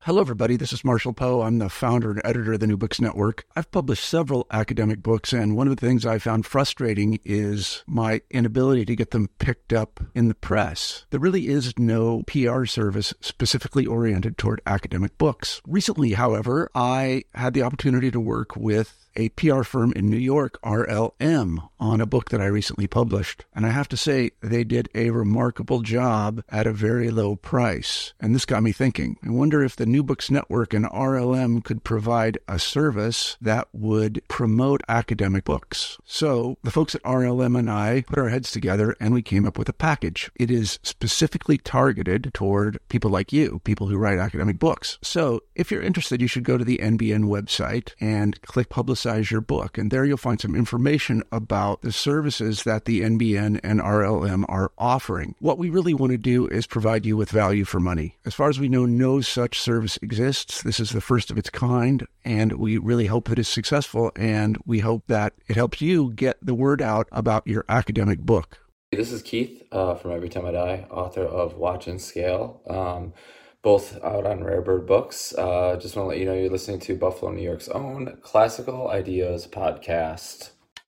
Hello, everybody. This is Marshall Poe. I'm the founder and editor of the New Books Network. I've published several academic books, and one of the things I found frustrating is my inability to get them picked up in the press. There really is no PR service specifically oriented toward academic books. Recently, however, I had the opportunity to work with a PR firm in New York, RLM, on a book that I recently published. And I have to say, they did a remarkable job at a very low price. And this got me thinking. I wonder if the New Books Network and RLM could provide a service that would promote academic books. So the folks at RLM and I put our heads together and we came up with a package. It is specifically targeted toward people like you, people who write academic books. So if you're interested, you should go to the NBN website and click Publicize Your Book. And there you'll find some information about the services that the NBN and RLM are offering. What we really want to do is provide you with value for money. As far as we know, no such service exists. This is the first of its kind, and we really hope that it's successful, and we hope that it helps you get the word out about your academic book. This is Keith from Every Time I Die, author of Watch and Scale. Both out on Rare Bird Books. Just want to let you know you're listening to Buffalo, New York's own Classical Ideas podcast.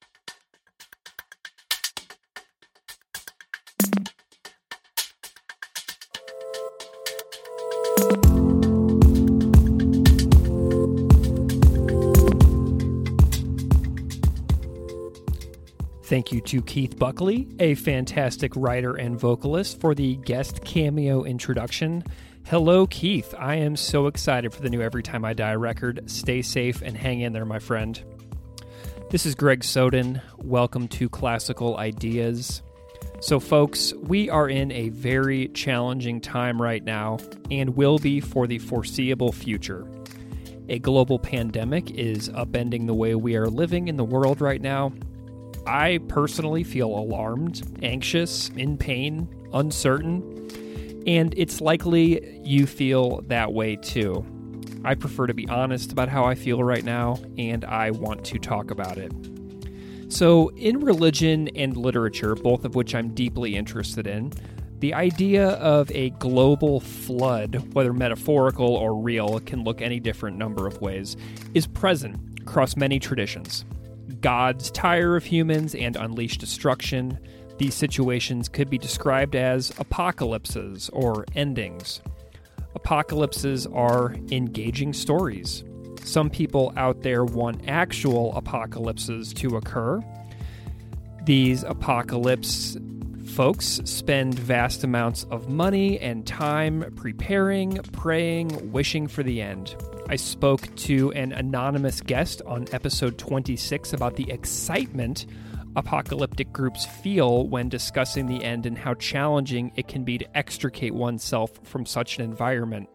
Thank you to Keith Buckley, a fantastic writer and vocalist, for the guest cameo introduction. Hello, Keith. I am so excited for the new Every Time I Die record. Stay safe and hang in there, my friend. This is Greg Soden. Welcome to Classical Ideas. So, folks, we are in a very challenging time right now and will be for the foreseeable future. A global pandemic is upending the way we are living in the world right now. I personally feel alarmed, anxious, in pain, uncertain, and it's likely you feel that way too. I prefer to be honest about how I feel right now, and I want to talk about it. So, in religion and literature, both of which I'm deeply interested in, the idea of a global flood, whether metaphorical or real, can look any different number of ways, is present across many traditions. Gods tire of humans and unleash destruction. These situations could be described as apocalypses or endings. Apocalypses are engaging stories. Some people out there want actual apocalypses to occur. These apocalypse folks spend vast amounts of money and time preparing, praying, wishing for the end. I spoke to an anonymous guest on episode 26 about the excitement apocalyptic groups feel when discussing the end and how challenging it can be to extricate oneself from such an environment.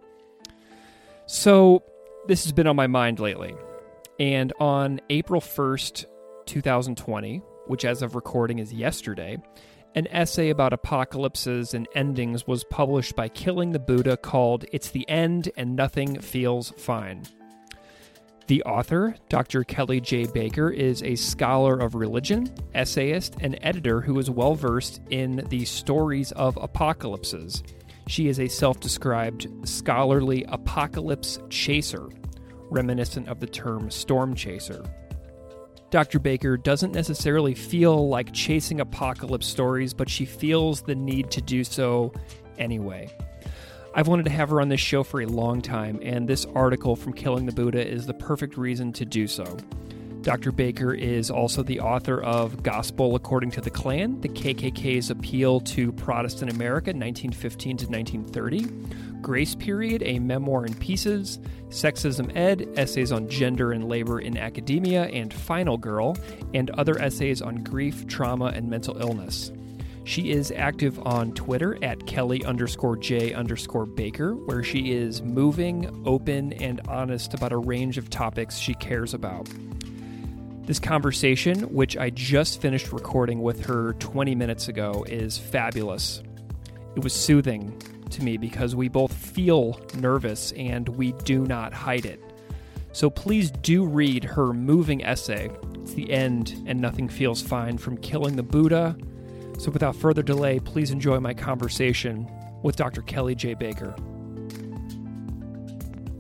So, this has been on my mind lately. And on April 1st, 2020, which as of recording is yesterday, an essay about apocalypses and endings was published by Killing the Buddha called It's the End and Nothing Feels Fine. The author, Dr. Kelly J. Baker, is a scholar of religion, essayist, and editor who is well-versed in the stories of apocalypses. She is a self-described scholarly apocalypse chaser, reminiscent of the term storm chaser. Dr. Baker doesn't necessarily feel like chasing apocalypse stories, but she feels the need to do so anyway. I've wanted to have her on this show for a long time, and this article from Killing the Buddha is the perfect reason to do so. Dr. Baker is also the author of Gospel According to the Klan, the KKK's Appeal to Protestant America, 1915 to 1930, Grace Period, a memoir in pieces, Sexism Ed, essays on gender and labor in academia, and Final Girl, and other essays on grief, trauma, and mental illness. She is active on Twitter at Kelly_J_Baker, where she is moving, open, and honest about a range of topics she cares about. This conversation, which I just finished recording with her 20 minutes ago, is fabulous. It was soothing to me because we both feel nervous and we do not hide it. So please do read her moving essay, It's the End and Nothing Feels Fine, from Killing the Buddha. So without further delay, please enjoy my conversation with Dr. Kelly J. Baker.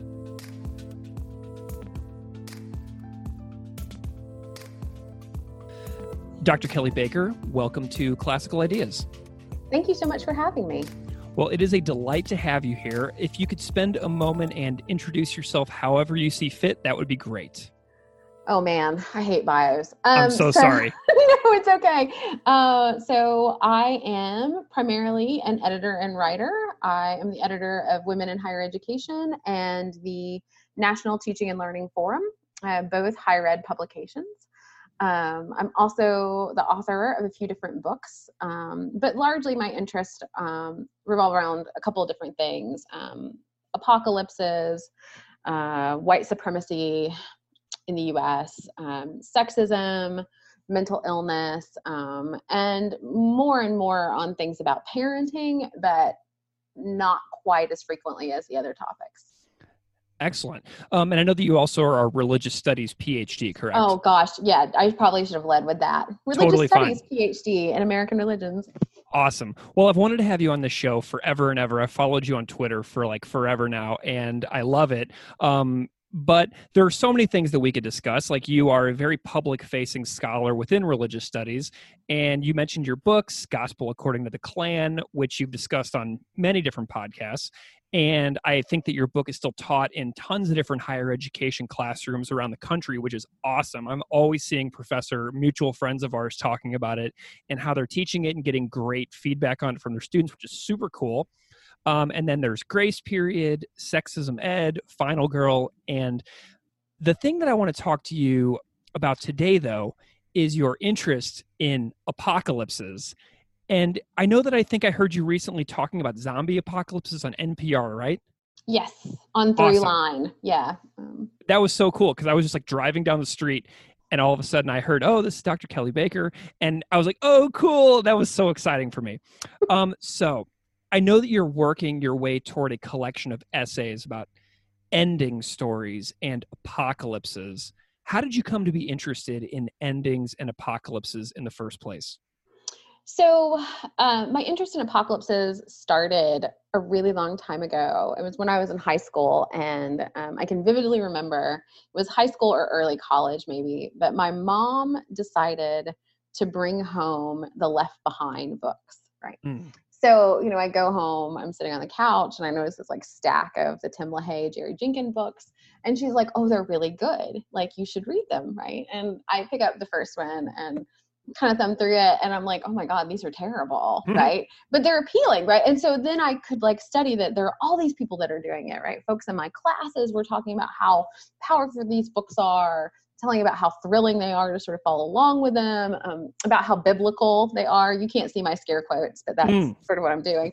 Dr. Kelly Baker, welcome to Classical Ideas. Thank you so much for having me. Well, it is a delight to have you here. If you could spend a moment and introduce yourself however you see fit, that would be great. Oh man, I hate bios. I'm so sorry. No, it's okay. So I am primarily an editor and writer. I am the editor of Women in Higher Education and the National Teaching and Learning Forum, both higher ed publications. I'm also the author of a few different books, but largely my interests revolve around a couple of different things: apocalypses, white supremacy in the U.S., sexism, mental illness, and more on things about parenting, but not quite as frequently as the other topics. Excellent. And I know that you also are a religious studies PhD, correct? Oh gosh, yeah, I probably should have led with that. Religious Totally studies fine. PhD in American religions. Awesome. Well, I've wanted to have you on the show forever and ever. I've followed you on Twitter for like forever now, and I love it. But there are so many things that we could discuss. Like, you are a very public-facing scholar within religious studies, and you mentioned your books, Gospel According to the Klan, which you've discussed on many different podcasts. And I think that your book is still taught in tons of different higher education classrooms around the country, which is awesome. I'm always seeing mutual friends of ours talking about it and how they're teaching it and getting great feedback on it from their students, which is super cool. And then there's Grace Period, Sexism Ed, Final Girl. And the thing that I want to talk to you about today, though, is your interest in apocalypses. And I know that I think I heard you recently talking about zombie apocalypses on NPR, right? Yes, on Throughline. Yeah. That was so cool because I was just like driving down the street and all of a sudden I heard, oh, this is Dr. Kelly Baker. And I was like, oh, cool. That was so exciting for me. So I know that you're working your way toward a collection of essays about ending stories and apocalypses. How did you come to be interested in endings and apocalypses in the first place? So my interest in apocalypses started a really long time ago. It was when I was in high school, and I can vividly remember it was high school or early college maybe, but my mom decided to bring home the Left Behind books, right? So, I go home, I'm sitting on the couch, and I notice this like stack of the Tim LaHaye, Jerry Jenkins books. And she's like, oh, they're really good. Like, you should read them, right? And I pick up the first one and kind of thumb through it, and I'm like, oh my God, these are terrible, right? But they're appealing, right? And so then I could like study that there are all these people that are doing it, right? Folks in my classes were talking about how powerful these books are, telling about how thrilling they are to sort of follow along with them, about how biblical they are. You can't see my scare quotes, but that's sort of what I'm doing.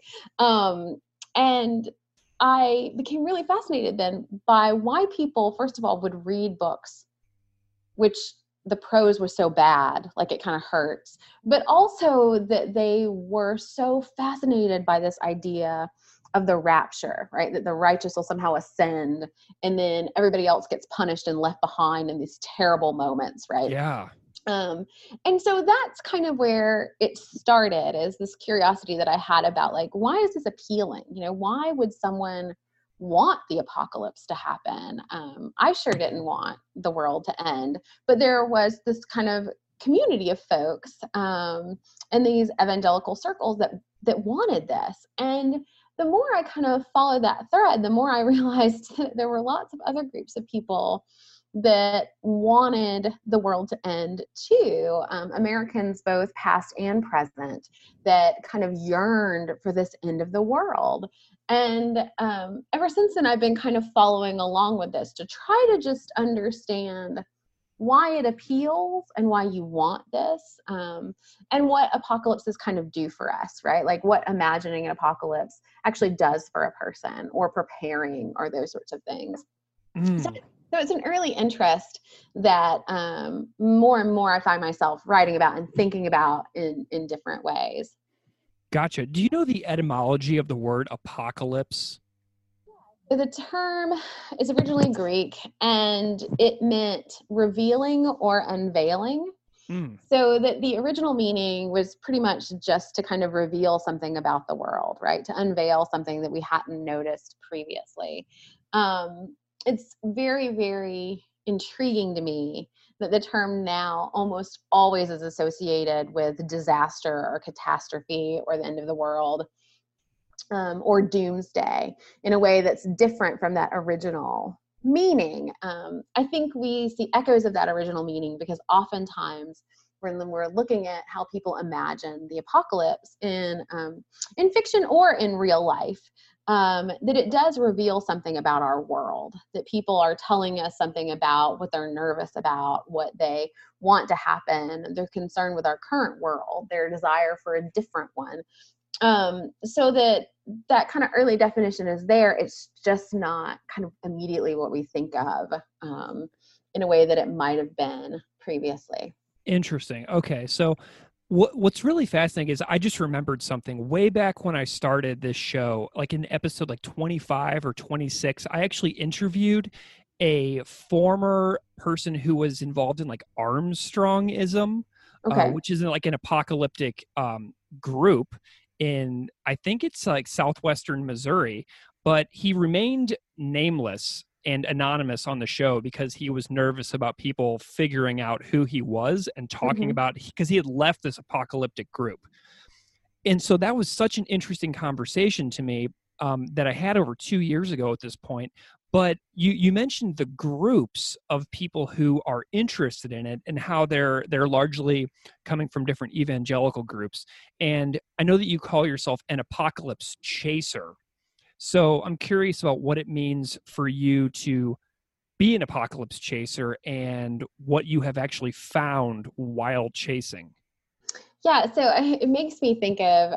And I became really fascinated then by why people, first of all, would read books, which the prose was so bad, like it kind of hurts, but also that they were so fascinated by this idea of the rapture, right? That the righteous will somehow ascend and then everybody else gets punished and left behind in these terrible moments, right? Yeah. And so that's kind of where it started, is this curiosity that I had about like, why is this appealing? Why would someone want the apocalypse to happen? I sure didn't want the world to end, but there was this kind of community of folks in these evangelical circles that wanted this. And the more I kind of followed that thread, the more I realized that there were lots of other groups of people that wanted the world to end too. Americans, both past and present, that kind of yearned for this end of the world. And ever since then, I've been kind of following along with this to try to just understand why it appeals and why you want this, and what apocalypses kind of do for us, right? Like what imagining an apocalypse actually does for a person, or preparing, or those sorts of things. So it's an early interest that more and more I find myself writing about and thinking about in different ways. Gotcha. Do you know the etymology of the word apocalypse? The term is originally Greek, and it meant revealing or unveiling. So that the original meaning was pretty much just to kind of reveal something about the world, right? To unveil something that we hadn't noticed previously. It's very, very intriguing to me that the term now almost always is associated with disaster or catastrophe or the end of the world, or doomsday, in a way that's different from that original meaning. I think we see echoes of that original meaning because oftentimes when we're looking at how people imagine the apocalypse in fiction or in real life, that it does reveal something about our world, that people are telling us something about what they're nervous about, what they want to happen, their concern with our current world, their desire for a different one. So that kind of early definition is there. It's just not kind of immediately what we think of in a way that it might have been previously. Interesting. Okay. So what's really fascinating is I just remembered something way back when I started this show, like in episode like 25 or 26, I actually interviewed a former person who was involved in like Armstrongism, Okay. which is like an apocalyptic group in, I think it's like southwestern Missouri, but he remained nameless and anonymous on the show because he was nervous about people figuring out who he was and talking about, because he had left this apocalyptic group. And so that was such an interesting conversation to me that I had over 2 years ago at this point. But you mentioned the groups of people who are interested in it and how they're largely coming from different evangelical groups. And I know that you call yourself an apocalypse chaser. So I'm curious about what it means for you to be an apocalypse chaser and what you have actually found while chasing. Yeah, so it makes me think of,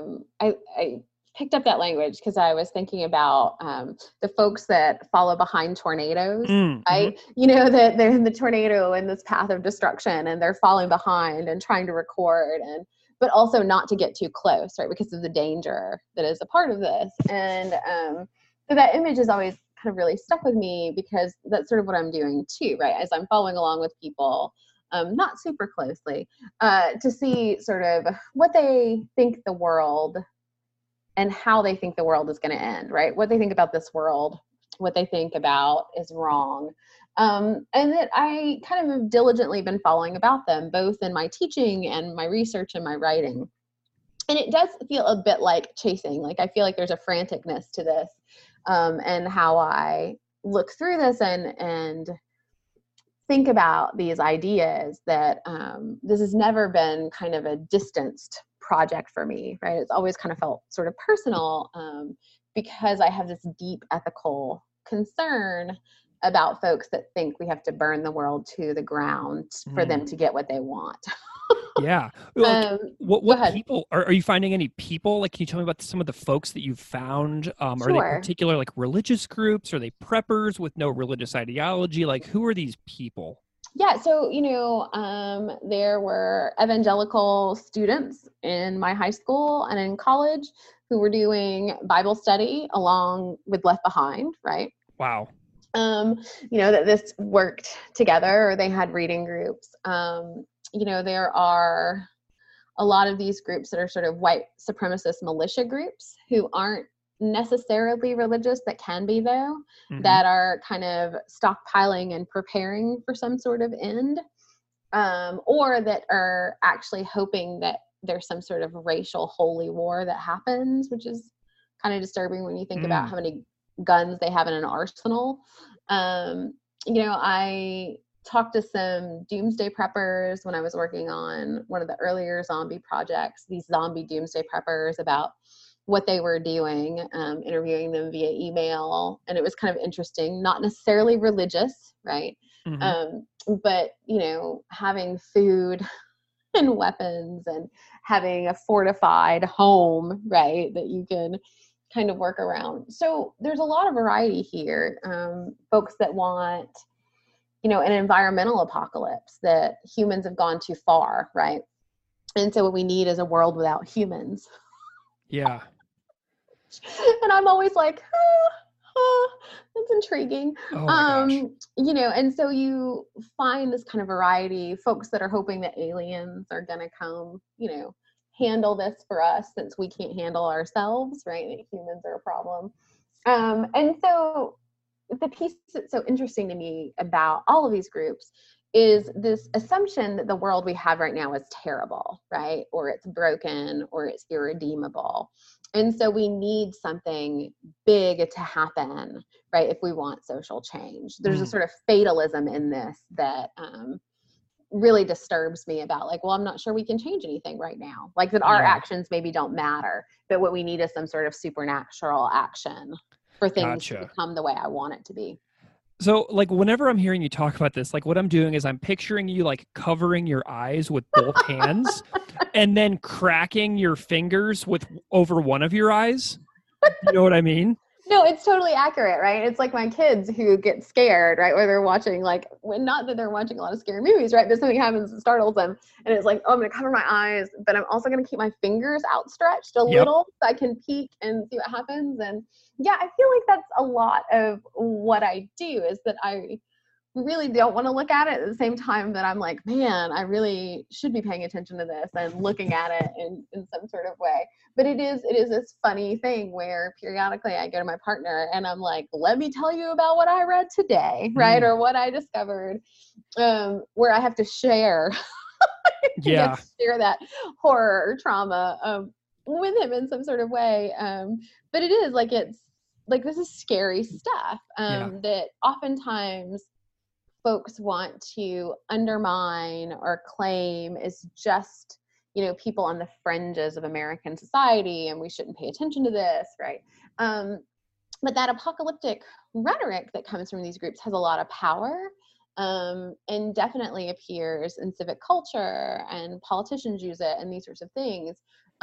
I picked up that language because I was thinking about the folks that follow behind tornadoes, right? You know, that they're in the tornado in this path of destruction and they're falling behind and trying to record, but also not to get too close, right? Because of the danger that is a part of this. And so that image has always kind of really stuck with me because that's sort of what I'm doing too, right? As I'm following along with people, not super closely, to see sort of what they think the world and how they think the world is going to end, right? What they think about this world, what they think about is wrong. And that I kind of have diligently been following about them, both in my teaching and my research and my writing. And it does feel a bit like chasing. Like I feel like there's a franticness to this, and how I look through this and think about these ideas that this has never been kind of a distanced project for me, right? It's always kind of felt sort of personal because I have this deep ethical concern about folks that think we have to burn the world to the ground for them to get what they want. Yeah. Like, what people are you finding any people? Like, can you tell me about some of the folks that you've found? Are they particular like religious groups? Are they preppers with no religious ideology? Like, who are these people? Yeah, so, you know, there were evangelical students in my high school and in college who were doing Bible study along with Left Behind, right? Wow. You know, that this worked together, or they had reading groups. You know, there are a lot of these groups that are sort of white supremacist militia groups who aren't necessarily religious, that can be though, that are kind of stockpiling and preparing for some sort of end, or that are actually hoping that there's some sort of racial holy war that happens, which is kind of disturbing when you think about how many guns they have in an arsenal. You know, I talked to some doomsday preppers when I was working on one of the earlier zombie projects, these zombie doomsday preppers, about what they were doing, interviewing them via email. And it was kind of interesting, not necessarily religious, right? But, you know, having food and weapons and having a fortified home, right, that you can kind of work around. So there's a lot of variety here. Folks that want, you know, an environmental apocalypse, that humans have gone too far, right? And so what we need is a world without humans. Yeah. And I'm always like, that's intriguing. Oh my gosh. You know, and so you find this kind of variety, folks that are hoping that aliens are going to come, you know, handle this for us since we can't handle ourselves, right? That humans are a problem. And so the piece that's so interesting to me about all of these groups is this assumption that the world we have right now is terrible, right? Or it's broken, or it's irredeemable. And so we need something big to happen, right? If we want social change. There's a sort of fatalism in this that really disturbs me about like, well, I'm not sure we can change anything right now. Like that our actions maybe don't matter, but what we need is some sort of supernatural action for things to become the way I want it to be. So like whenever I'm hearing you talk about this, like what I'm doing is I'm picturing you like covering your eyes with both hands and then cracking your fingers with over one of your eyes. You know what I mean? No, it's totally accurate, right? It's like my kids who get scared, right? Where they're watching like, not that they're watching a lot of scary movies, right? But something happens and startles them. And it's like, oh, I'm going to cover my eyes, but I'm also going to keep my fingers outstretched a little so I can peek and see what happens. And yeah, I feel like that's a lot of what I do is that I really don't want to look at it at the same time that I'm like, man, I really should be paying attention to this and looking at it in some sort of way. But it is this funny thing where periodically I go to my partner and I'm like, let me tell you about what I read today, right? Or what I discovered, where I have to share, share that horror or trauma with him in some sort of way. But it is like, it's like, this is scary stuff that oftentimes folks want to undermine or claim is just, people on the fringes of American society and we shouldn't pay attention to this, right? But that apocalyptic rhetoric that comes from these groups has a lot of power and definitely appears in civic culture, and politicians use it and these sorts of things.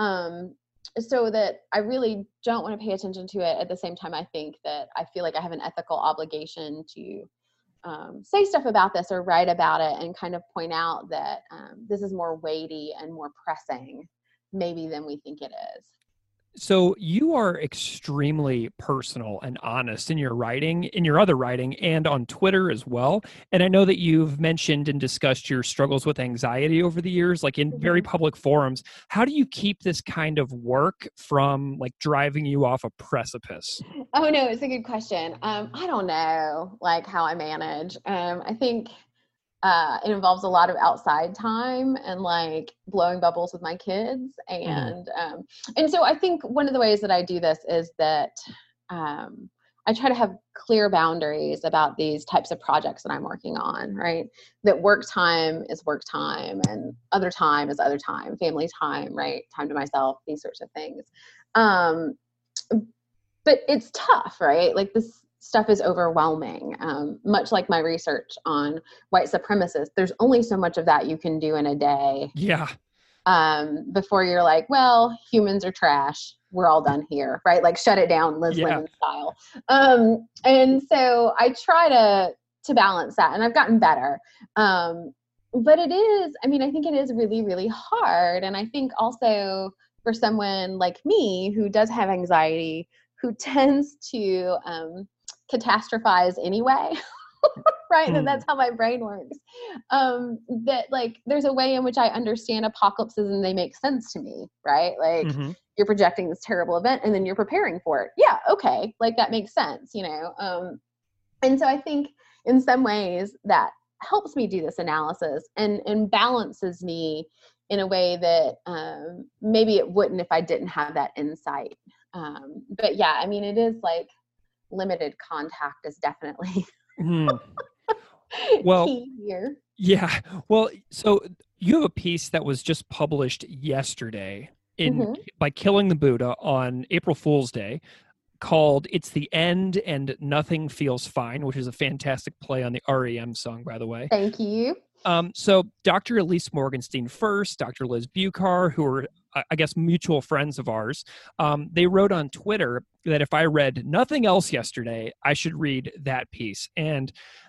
So that I really don't want to pay attention to it. At the same time, I think that I feel like I have an ethical obligation to say stuff about this or write about it and kind of point out that this is more weighty and more pressing maybe than we think it is. So you are extremely personal and honest in your writing, in your other writing, and on Twitter as well. And I know that you've mentioned and discussed your struggles with anxiety over the years, like in very public forums. How do you keep this kind of work from like driving you off a precipice? Oh, no, it's a good question. I don't know, like how I manage. I think it involves a lot of outside time and like blowing bubbles with my kids. And so I think one of the ways that I do this is that I try to have clear boundaries about these types of projects that I'm working on, right? That work time is work time and other time is other time, family time, right? Time to myself, these sorts of things. But it's tough, right? Like this stuff is overwhelming. Much like my research on white supremacists, there's only so much of that you can do in a day. Yeah. Before you're like, well, humans are trash. We're all done here, right? Like shut it down, Liz Lemon style. And so I try to balance that, and I've gotten better. But it is, I think it is really, really hard. And I think also for someone like me who does have anxiety, who tends to catastrophize anyway, right? And that's how my brain works. That like, there's a way in which I understand apocalypses and they make sense to me, right? Like you're projecting this terrible event and then you're preparing for it. Yeah. Okay. Like that makes sense, And so I think in some ways that helps me do this analysis and balances me in a way that maybe it wouldn't if I didn't have that insight. But yeah, it is like limited contact is definitely key here. Yeah. Well, so you have a piece that was just published yesterday by Killing the Buddha on April Fool's Day called It's the End and Nothing Feels Fine, which is a fantastic play on the REM song, by the way. Thank you. So Dr. Elise Morgenstein first, Dr. Liz Bucar, who are, I guess, mutual friends of ours, they wrote on Twitter that if I read nothing else yesterday, I should read that piece. And,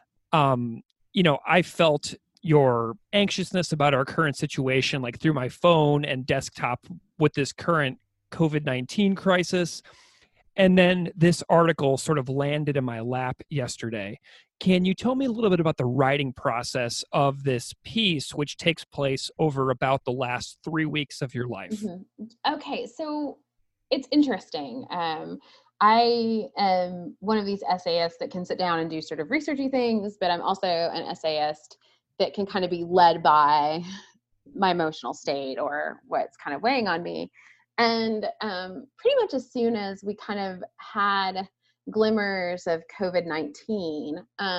I felt your anxiousness about our current situation, like through my phone and desktop with this current COVID-19 crisis. And then this article sort of landed in my lap yesterday. Can you tell me a little bit about the writing process of this piece, which takes place over about the last 3 weeks of your life? Okay, so it's interesting. I am one of these essayists that can sit down and do sort of researchy things, but I'm also an essayist that can kind of be led by my emotional state or what's kind of weighing on me. And pretty much as soon as we kind of had glimmers of COVID-19,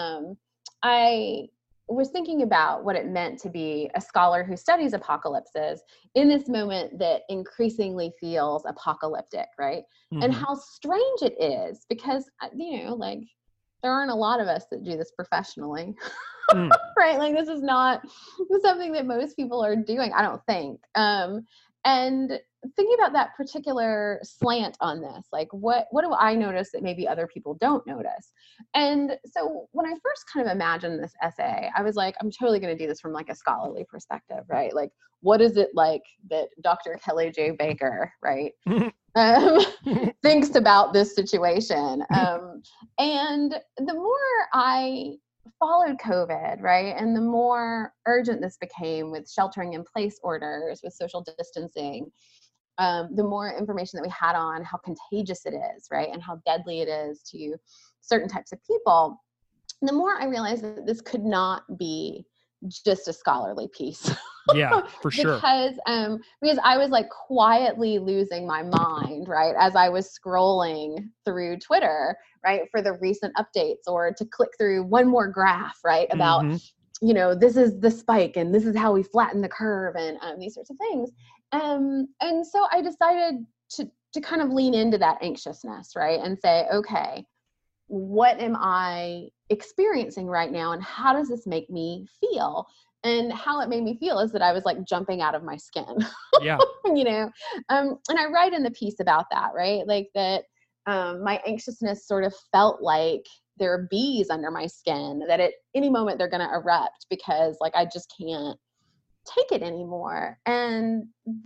I was thinking about what it meant to be a scholar who studies apocalypses in this moment that increasingly feels apocalyptic, right? Mm-hmm. And how strange it is because, like there aren't a lot of us that do this professionally, right? Like this is not something that most people are doing, I don't think. And thinking about that particular slant on this, like what do I notice that maybe other people don't notice? And so when I first kind of imagined this essay, I was like, I'm totally going to do this from like a scholarly perspective, right? Like, what is it like that Dr. Kelly J. Baker, right, thinks about this situation? And the more I followed COVID, right, and the more urgent this became with sheltering in place orders, with social distancing, the more information that we had on how contagious it is, right, and how deadly it is to certain types of people, the more I realized that this could not be just a scholarly piece. Yeah, for sure. Because I was like quietly losing my mind, right, as I was scrolling through Twitter, right, for the recent updates or to click through one more graph, right, about, this is the spike and this is how we flatten the curve and these sorts of things. And so I decided to kind of lean into that anxiousness, right, and say, okay, what am I experiencing right now and how does this make me feel? And how it made me feel is that I was like jumping out of my skin. Yeah. And I write in the piece about that, right? Like that my anxiousness sort of felt like there are bees under my skin that at any moment they're going to erupt because like I just can't take it anymore. And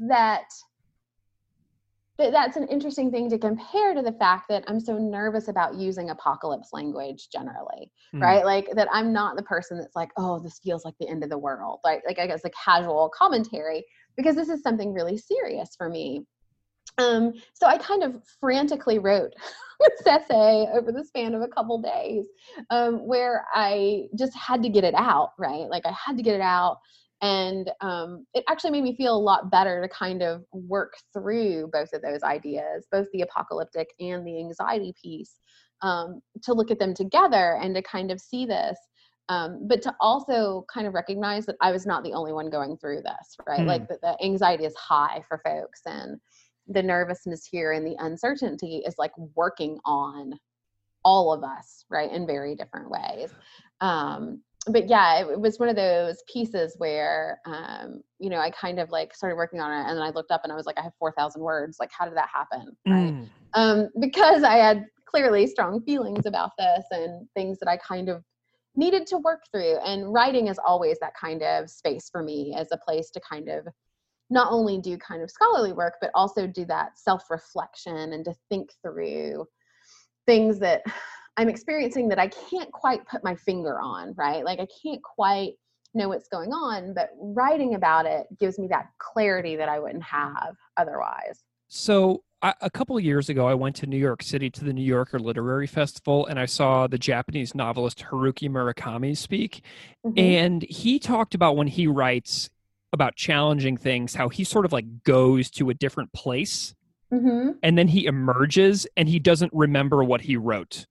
that's an interesting thing to compare to the fact that I'm so nervous about using apocalypse language generally, right? Like that I'm not the person that's like, oh, this feels like the end of the world. Like I guess a casual commentary, because this is something really serious for me. So I kind of frantically wrote this essay over the span of a couple days, where I just had to get it out, right? Like I had to get it out. And it actually made me feel a lot better to kind of work through both of those ideas, both the apocalyptic and the anxiety piece, to look at them together and to kind of see this, but to also kind of recognize that I was not the only one going through this, right? Like the anxiety is high for folks and the nervousness here and the uncertainty is like working on all of us, right, in very different ways. But yeah, it was one of those pieces where, I kind of like started working on it and then I looked up and I was like, I have 4,000 words. Like, how did that happen? Right. Because I had clearly strong feelings about this and things that I kind of needed to work through. And writing is always that kind of space for me as a place to kind of not only do kind of scholarly work, but also do that self-reflection and to think through things that I'm experiencing that I can't quite put my finger on, right? Like I can't quite know what's going on, but writing about it gives me that clarity that I wouldn't have otherwise. So a couple of years ago, I went to New York City to the New Yorker Literary Festival, and I saw the Japanese novelist Haruki Murakami speak. And he talked about when he writes about challenging things, how he sort of like goes to a different place and then he emerges and he doesn't remember what he wrote.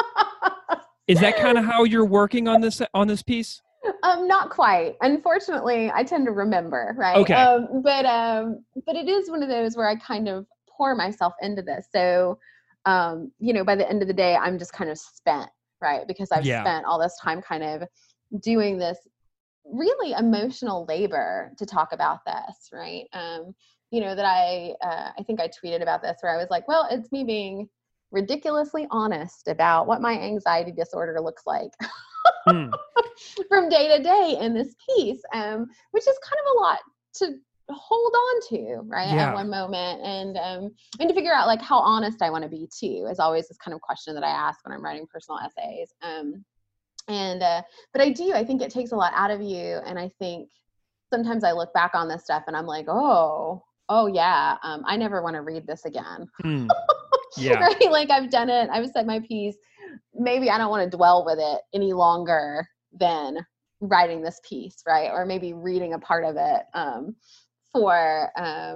Is that kind of how you're working on this piece? Not quite. Unfortunately, I tend to remember, right? Okay. But it is one of those where I kind of pour myself into this. So, by the end of the day, I'm just kind of spent, right? Because I've spent all this time kind of doing this really emotional labor to talk about this, right? That I think I tweeted about this where I was like, well, it's me being ridiculously honest about what my anxiety disorder looks like from day to day in this piece, which is kind of a lot to hold on to, right? At one moment, and to figure out like how honest I want to be too is always this kind of question that I ask when I'm writing personal essays. But I think it takes a lot out of you, and I think sometimes I look back on this stuff and I'm like, oh yeah, I never want to read this again. Yeah. Right? Like I've done it. I've said my piece. Maybe I don't want to dwell with it any longer than writing this piece, right? Or maybe reading a part of it for,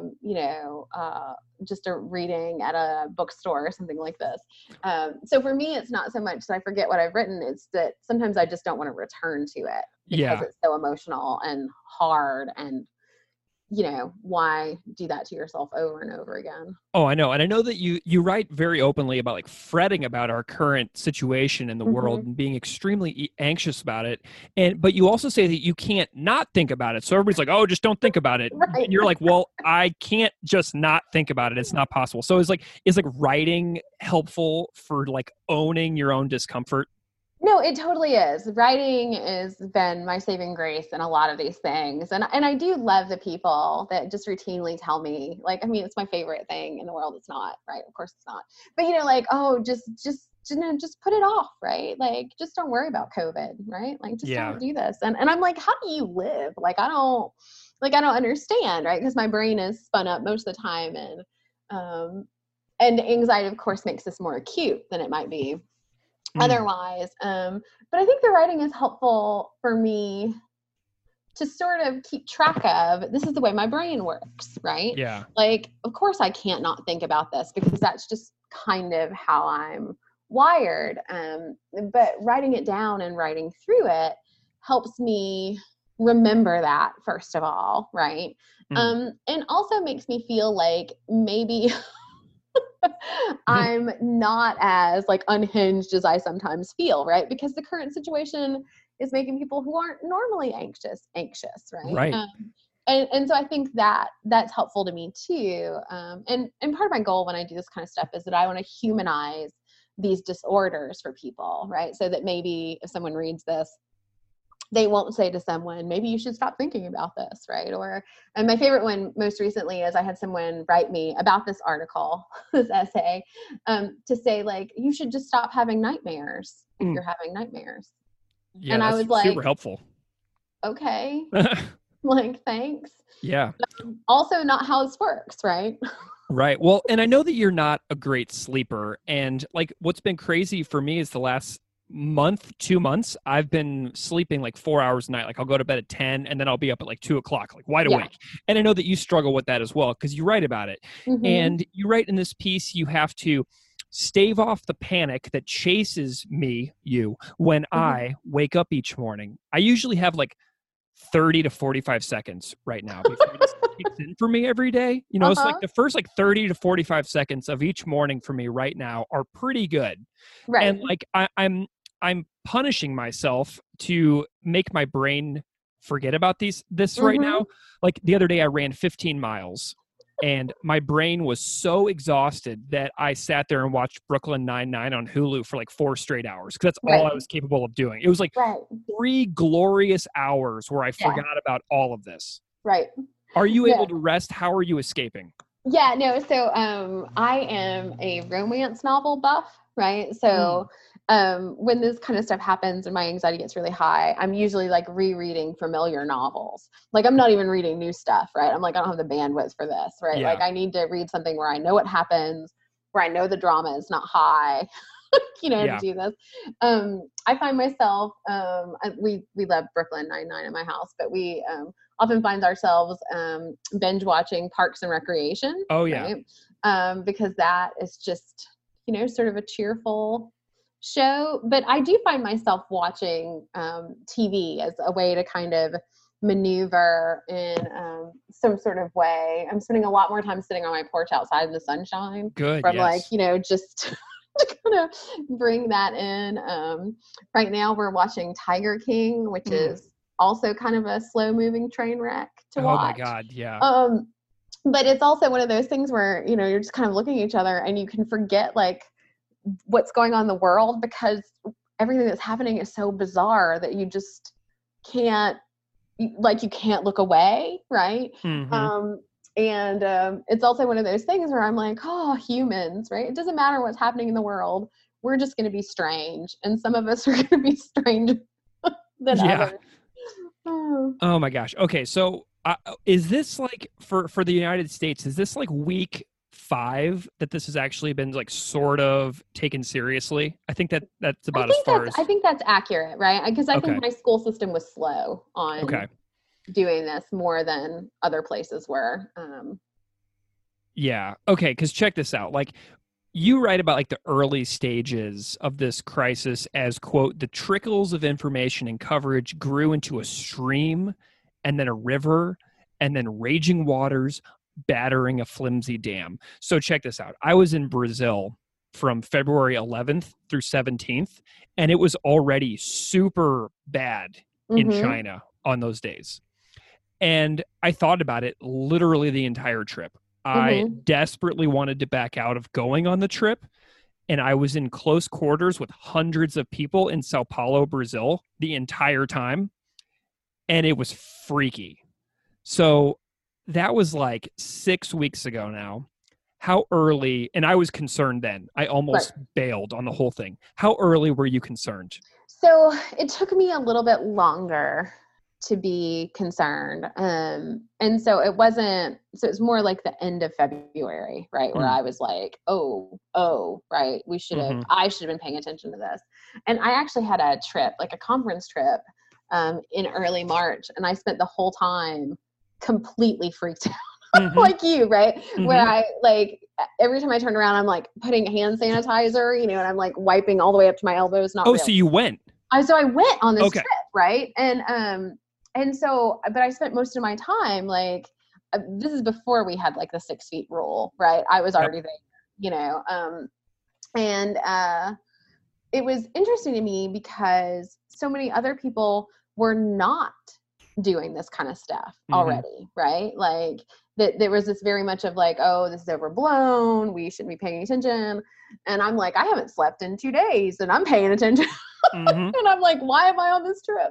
just a reading at a bookstore or something like this. So for me, it's not so much that I forget what I've written. It's that sometimes I just don't want to return to it because it's so emotional and hard, and why do that to yourself over and over again? Oh, I know. And I know that you write very openly about like fretting about our current situation in the world and being extremely anxious about it. But you also say that you can't not think about it. So everybody's like, oh, just don't think about it. Right. And you're like, well, I can't just not think about it. It's not possible. So is writing helpful for like owning your own discomfort? No, it totally is. Writing has been my saving grace in a lot of these things. And I do love the people that just routinely tell me, like, I mean, it's my favorite thing in the world. It's not, right? Of course it's not. But, oh, just put it off, right? Like, just don't worry about COVID, right? Like, just don't do this. And I'm like, how do you live? Like, I don't understand, right? Because my brain is spun up most of the time. And anxiety, of course, makes this more acute than it might be otherwise. But I think the writing is helpful for me to sort of keep track of, this is the way my brain works, right? Yeah. Like, of course I can't not think about this because that's just kind of how I'm wired. But writing it down and writing through it helps me remember that, first of all, right? And also makes me feel like maybe I'm not as like unhinged as I sometimes feel, right? Because the current situation is making people who aren't normally anxious, right? Right. And so I think that that's helpful to me too. And part of my goal when I do this kind of stuff is that I want to humanize these disorders for people, right? So that maybe if someone reads this, they won't say to someone, maybe you should stop thinking about this, right? And my favorite one most recently is I had someone write me about this article, this essay, to say like, you should just stop having nightmares if you're having nightmares. Yeah, and I was like, super helpful. Okay. Like, thanks. Yeah. Also not how this works, right? Right. Well, and I know that you're not a great sleeper. And like what's been crazy for me is the last month, 2 months, I've been sleeping like 4 hours a night. Like I'll go to bed at 10 and then I'll be up at like 2 o'clock, like wide awake. And I know that you struggle with that as well because you write about it. And you write in this piece, you have to stave off the panic that chases you when I wake up each morning. I usually have like 30 to 45 seconds right now before this kicks in for me every day. It's like the first like 30 to 45 seconds of each morning for me right now are pretty good. Right. And like I'm punishing myself to make my brain forget about this right now. Like the other day I ran 15 miles and my brain was so exhausted that I sat there and watched Brooklyn Nine-Nine on Hulu for like 4 straight hours because that's all I was capable of doing. It was like 3 glorious hours where I forgot about all of this. Right. Are you able to rest? How are you escaping? Yeah, no. So I am a romance novel buff, right? So when this kind of stuff happens and my anxiety gets really high, I'm usually like rereading familiar novels. Like I'm not even reading new stuff, right? I'm like, I don't have the bandwidth for this, right? Like I need to read something where I know what happens, where I know the drama is not high, to do this. I find myself, we love Brooklyn Nine-Nine in my house, but we often find ourselves binge watching Parks and Recreation. Oh yeah. Right? Because that is just, sort of a cheerful show. But I do find myself watching TV as a way to kind of maneuver in some sort of way. I'm spending a lot more time sitting on my porch outside in the sunshine. Good. From just to kind of bring that in. Right now we're watching Tiger King, which is also kind of a slow moving train wreck to watch. Oh my God. Yeah. But it's also one of those things where, you're just kind of looking at each other and you can forget like what's going on in the world because everything that's happening is so bizarre that you just can't look away. Right. And it's also one of those things where I'm like, oh, humans, right? It doesn't matter what's happening in the world. We're just going to be strange. And some of us are going to be stranger than others. Oh my gosh. Okay. So is this like for the United States, is this like week 2005 that this has actually been like sort of taken seriously. I think that's about as far as. I think that's accurate, right? Because I think Okay. my school system was slow on Okay. doing this more than other places were. Yeah. Okay. Because check this out. Like, you write about like the early stages of this crisis as, quote, the trickles of information and coverage grew into a stream and then a river and then raging waters battering a flimsy dam. So check this out. I was in Brazil from February 11th through 17th, and it was already super bad in Mhm. China on those days. And I thought about it literally the entire trip. I desperately wanted to back out of going on the trip. And I was in close quarters with hundreds of people in Sao Paulo, Brazil, the entire time. And it was freaky. So that was like 6 weeks ago now. How early, and I was concerned then. I almost bailed on the whole thing. How early were you concerned? So it took me a little bit longer to be concerned. And so it was more like the end of February, right? Where I was like, oh, right. I should have been paying attention to this. And I actually had a trip, like a conference trip, in early March. And I spent the whole time completely freaked out, like you, right? Where I like, every time I turn around, I'm like putting hand sanitizer, and I'm like wiping all the way up to my elbows. Not really. So you went. So I went on this trip, right? And so, but I spent most of my time, like, this is before we had like the 6 feet rule, right? I was already there, and it was interesting to me because so many other people were not doing this kind of stuff already, right? Like that there was this very much of like, oh, this is overblown. We shouldn't be paying attention. And I'm like, I haven't slept in 2 days and I'm paying attention. And I'm like, why am I on this trip?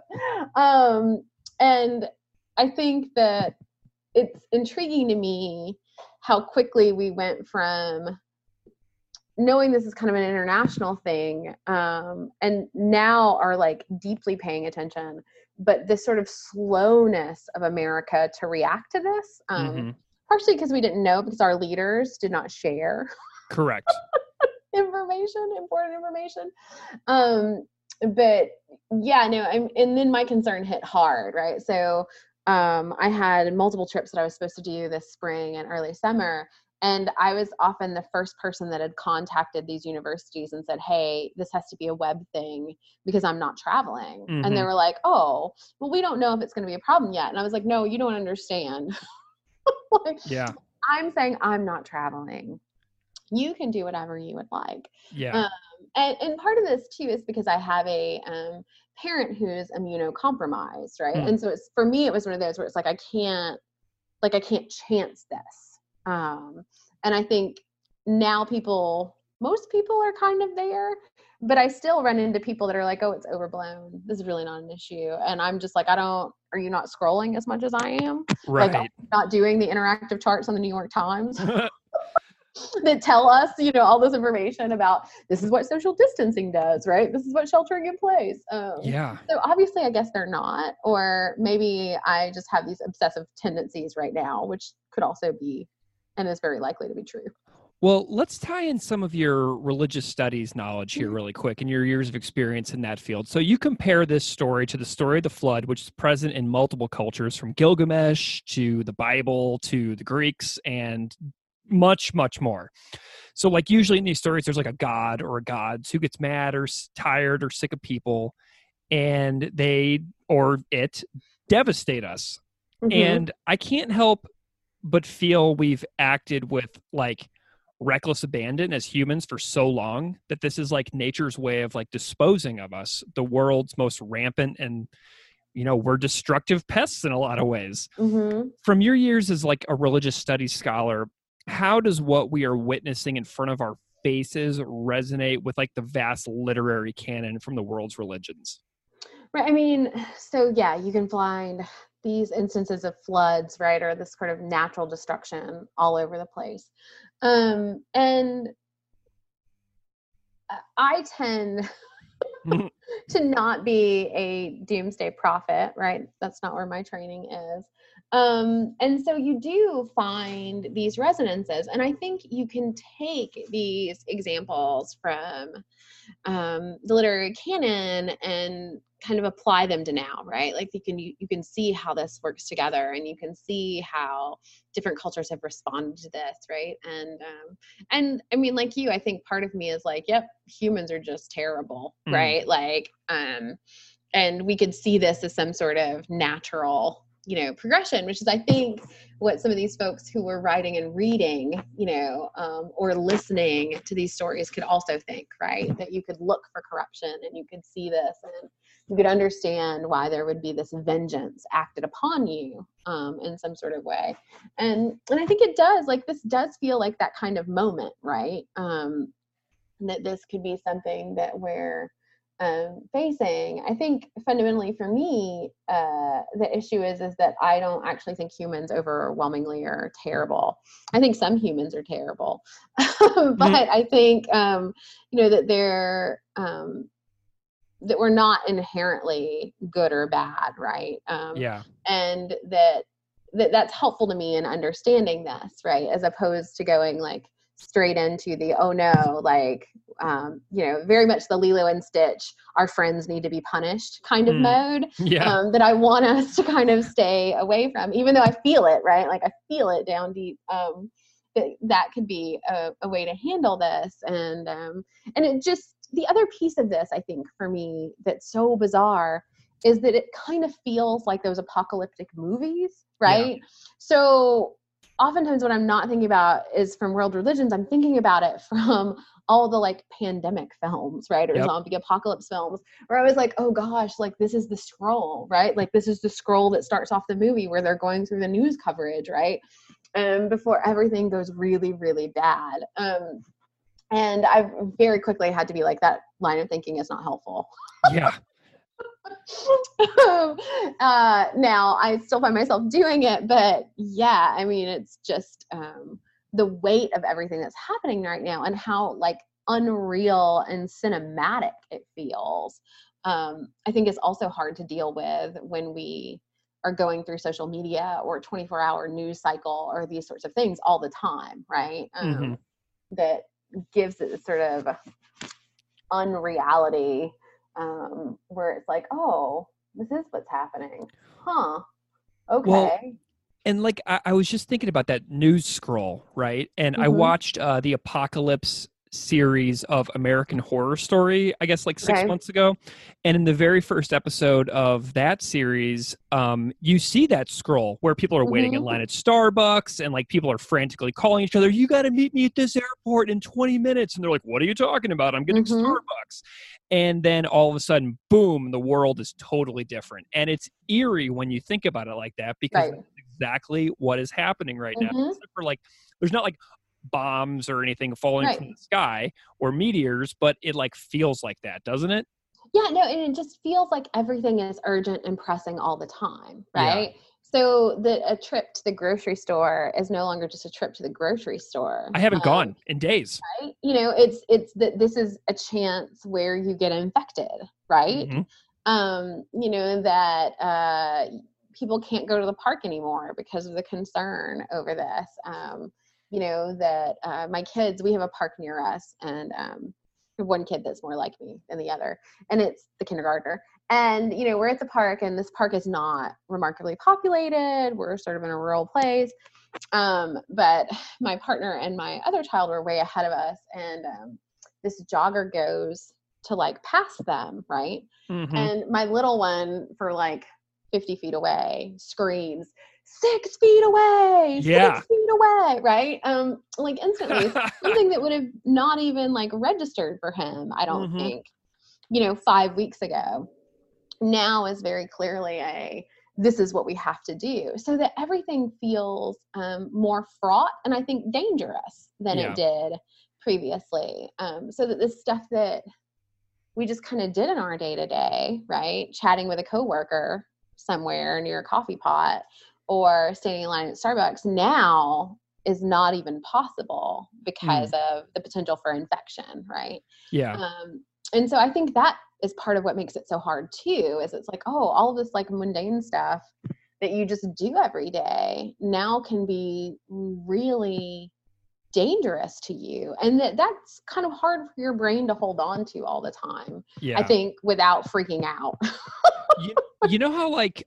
And I think that it's intriguing to me how quickly we went from knowing this is kind of an international thing, and now are like deeply paying attention, but this sort of slowness of America to react to this, partially because we didn't know, because our leaders did not share Correct. important information. But yeah, no, and then my concern hit hard, right? So I had multiple trips that I was supposed to do this spring and early summer. And I was often the first person that had contacted these universities and said, hey, this has to be a web thing because I'm not traveling. And they were like, oh, well, we don't know if it's going to be a problem yet. And I was like, no, you don't understand. Like, yeah, I'm saying I'm not traveling. You can do whatever you would like. Yeah. And part of this too is because I have a parent who's immunocompromised, right? And so for me, it was one of those where it's like, I can't chance this. And I think now most people are kind of there, but I still run into people that are like, oh, it's overblown. This is really not an issue. And I'm just like, are you not scrolling as much as I am? Right. Like, not doing the interactive charts on the New York Times that tell us, all this information about this is what social distancing does, right? This is what sheltering in place. Yeah. So obviously I guess they're not, or maybe I just have these obsessive tendencies right now, which could also be, and is very likely to be true. Well, let's tie in some of your religious studies knowledge here really quick and your years of experience in that field. So you compare this story to the story of the flood, which is present in multiple cultures, from Gilgamesh to the Bible to the Greeks and much, much more. So like usually in these stories, there's like a god or gods who gets mad or tired or sick of people, and they or it devastate us. And I can't help but feel we've acted with like reckless abandon as humans for so long that this is like nature's way of like disposing of us, the world's most rampant, and we're destructive pests in a lot of ways. From your years as like a religious studies scholar, how does what we are witnessing in front of our faces resonate with like the vast literary canon from the world's religions? Right. I mean, so yeah, you can find these instances of floods, right, or this sort of natural destruction all over the place. And I tend to not be a doomsday prophet, right? That's not where my training is. And so you do find these resonances. And I think you can take these examples from the literary canon and kind of apply them to now, right? Like you can see how this works together, and you can see how different cultures have responded to this, right? And I mean, like you, I think part of me is like, yep, humans are just terrible, right? Like, and we could see this as some sort of natural, progression, which is, I think, what some of these folks who were writing and reading, or listening to these stories could also think, right? That you could look for corruption and you could see this and you could understand why there would be this vengeance acted upon you in some sort of way. And I think it does, like, this does feel like that kind of moment, right? That this could be something that we're facing. I think fundamentally for me, the issue is that I don't actually think humans overwhelmingly are terrible. I think some humans are terrible, but I think, that they're, that we're not inherently good or bad. Right. And that's helpful to me in understanding this, right? As opposed to going like straight into the, oh no, like, very much the Lilo and Stitch, our friends need to be punished kind of mode, that I want us to kind of stay away from, even though I feel it, right? Like I feel it down deep, that could be a way to handle this. And it just, the other piece of this, I think for me, that's so bizarre is that it kind of feels like those apocalyptic movies, right? So oftentimes what I'm not thinking about is from world religions, I'm thinking about it from all the like pandemic films, right? Or zombie apocalypse films, where I was like, oh gosh, like this is the scroll, right? Like this is the scroll that starts off the movie where they're going through the news coverage, right? Before everything goes really, really bad. And I very quickly had to be like, that line of thinking is not helpful. Yeah. Now I still find myself doing it, but yeah, I mean, it's just the weight of everything that's happening right now and how like unreal and cinematic it feels. I think is also hard to deal with when we are going through social media or 24-hour news cycle or these sorts of things all the time, right? That gives it sort of unreality, where it's like, oh, this is what's happening. Huh. Okay. Well, and like, I was just thinking about that news scroll, right? And I watched the Apocalypse series of American Horror Story, I guess like 6 months ago. And in the very first episode of that series, you see that scroll where people are waiting in line at Starbucks and like people are frantically calling each other, you got to meet me at this airport in 20 minutes. And they're like, what are you talking about? I'm getting Starbucks. And then all of a sudden, boom, the world is totally different. And it's eerie when you think about it like that, because that's exactly what is happening right now. Except for like, there's not like bombs or anything falling from the sky or meteors, but it like feels like that, doesn't it? Yeah, no, and it just feels like everything is urgent and pressing all the time, right? So a trip to the grocery store is no longer just a trip to the grocery store. I haven't gone in days. Right? It's that this is a chance where you get infected, right? That people can't go to the park anymore because of the concern over this. That my kids, we have a park near us, and one kid that's more like me than the other, and it's the kindergartner. And, we're at the park, and this park is not remarkably populated. We're sort of in a rural place. But my partner and my other child were way ahead of us, and this jogger goes to like pass them, right? And my little one, for like 50 feet away, screams, 6 feet away, 6 feet away, right? Like instantly, something that would have not even like registered for him, I don't think, 5 weeks ago, now is very clearly this is what we have to do, so that everything feels more fraught and I think dangerous than it did previously. So that this stuff that we just kind of did in our day-to-day, right? Chatting with a coworker somewhere near a coffee pot or standing in line at Starbucks now is not even possible because of the potential for infection, right? And so I think that is part of what makes it so hard too, is it's like, oh, all of this like mundane stuff that you just do every day now can be really dangerous to you, and that's kind of hard for your brain to hold on to all the time. Yeah. I think without freaking out. you know how like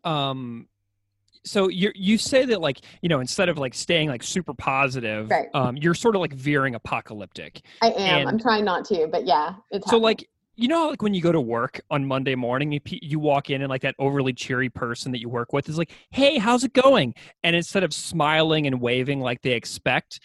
so you say that like, instead of like staying like super positive, right. You're sort of like veering apocalyptic. I am. I'm trying not to, but yeah, it's so happening. Like, how, like when you go to work on Monday morning, you walk in and like that overly cheery person that you work with is like, "Hey, how's it going?" And instead of smiling and waving like they expect,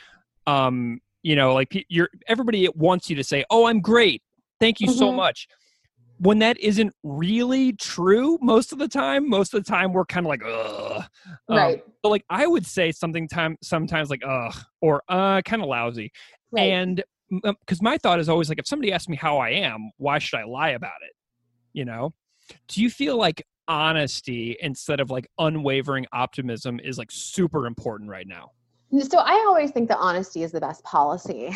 like everybody wants you to say, "Oh, I'm great. Thank you so much." When that isn't really true most of the time we're kind of like, ugh. Right. But like I would say sometimes like, ugh, or kind of lousy. Right. And because my thought is always like, if somebody asks me how I am, why should I lie about it? Do you feel like honesty instead of like unwavering optimism is like super important right now? So I always think that honesty is the best policy,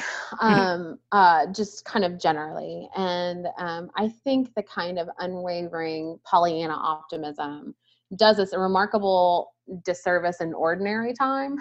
just kind of generally. And I think the kind of unwavering Pollyanna optimism does us a remarkable disservice in ordinary time.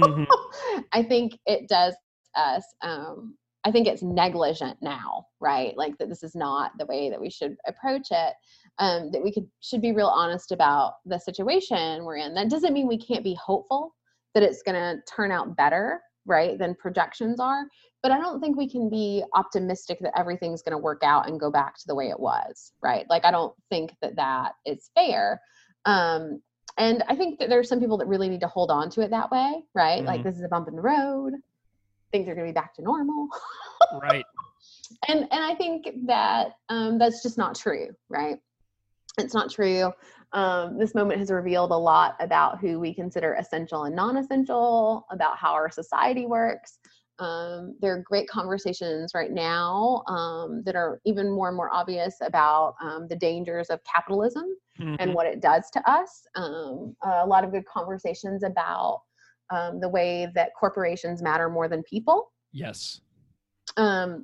I think it does us. I think it's negligent now, right? Like that this is not the way that we should approach it. That we should be real honest about the situation we're in. That doesn't mean we can't be hopeful that it's going to turn out better, right, than projections are. But I don't think we can be optimistic that everything's going to work out and go back to the way it was, right? Like, I don't think that is fair. And I think that there's some people that really need to hold on to it that way, right? Like, this is a bump in the road. Things are going to be back to normal. Right. And I think that that's just not true, right? It's not true. This moment has revealed a lot about who we consider essential and non-essential, about how our society works. There are great conversations right now that are even more and more obvious about the dangers of capitalism and what it does to us. A lot of good conversations about the way that corporations matter more than people. Yes. And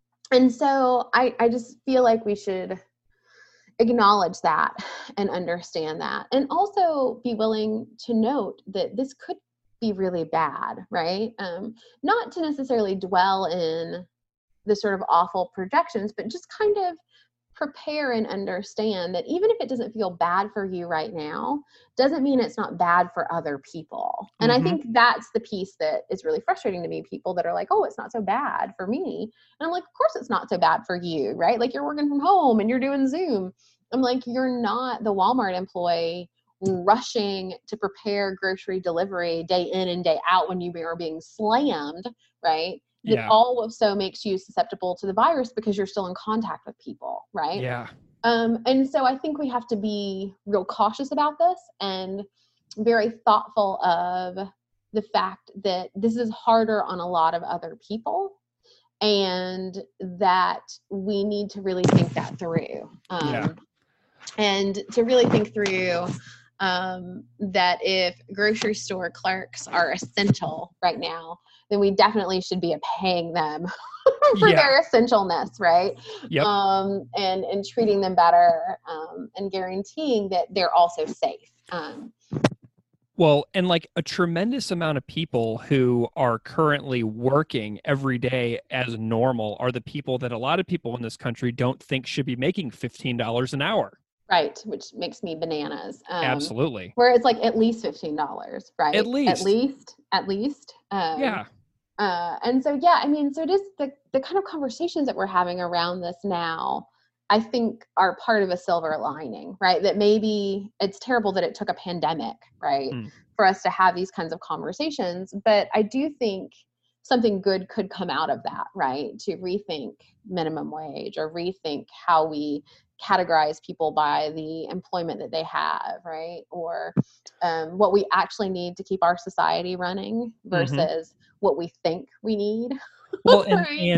so I just feel like we should acknowledge that and understand that, and also be willing to note that this could be really bad, right? Not to necessarily dwell in the sort of awful projections, but just kind of prepare and understand that even if it doesn't feel bad for you right now, doesn't mean it's not bad for other people. And I think that's the piece that is really frustrating to me, people that are like, oh, it's not so bad for me. And I'm like, of course it's not so bad for you, right? Like, you're working from home and you're doing Zoom. I'm like, you're not the Walmart employee rushing to prepare grocery delivery day in and day out when you are being slammed, right? That also makes you susceptible to the virus because you're still in contact with people, right? Yeah. And so I think we have to be real cautious about this and very thoughtful of the fact that this is harder on a lot of other people, and that we need to really think that through. And to really think through that if grocery store clerks are essential right now, then we definitely should be paying them for their essentialness, right? Yep. And treating them better, and guaranteeing that they're also safe. Well, and like a tremendous amount of people who are currently working every day as normal are the people that a lot of people in this country don't think should be making $15 an hour. Right, which makes me bananas. Absolutely. Where it's like at least $15, right? At least. Yeah. And so, yeah, I mean, so it is the kind of conversations that we're having around this now, I think, are part of a silver lining, right? That maybe it's terrible that it took a pandemic, right, for us to have these kinds of conversations. But I do think something good could come out of that, right? To rethink minimum wage, or rethink how we categorize people by the employment that they have, right? Or what we actually need to keep our society running versus what we think we need. Well, right?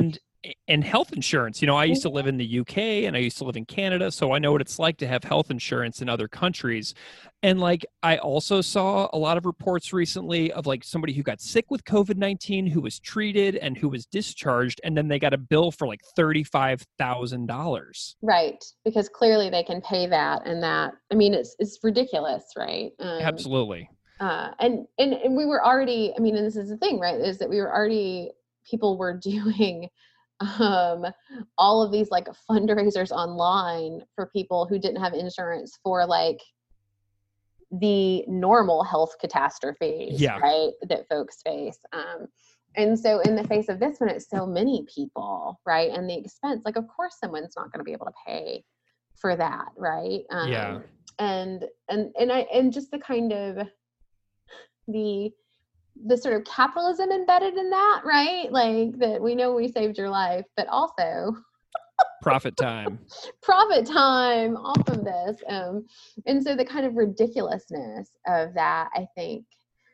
and health insurance. You know, I used to live in the UK and I used to live in Canada, so I know what it's like to have health insurance in other countries. And like, I also saw a lot of reports recently of like somebody who got sick with COVID-19, who was treated and who was discharged, and then they got a bill for like $35,000. Right. Because clearly they can pay that, and that, I mean, it's ridiculous, right? Absolutely. And we were already, I mean, and this is the thing, right, is that people were doing all of these like fundraisers online for people who didn't have insurance for like the normal health catastrophes, right, that folks face. And so in the face of this, when it's so many people, right, and the expense, like, of course someone's not going to be able to pay for that, right? And just the kind of the sort of capitalism embedded in that, right? Like, that we know we saved your life, but also profit time off of this. And so the kind of ridiculousness of that, I think,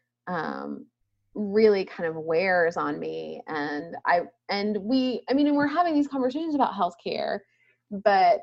really kind of wears on me. And we're having these conversations about healthcare, but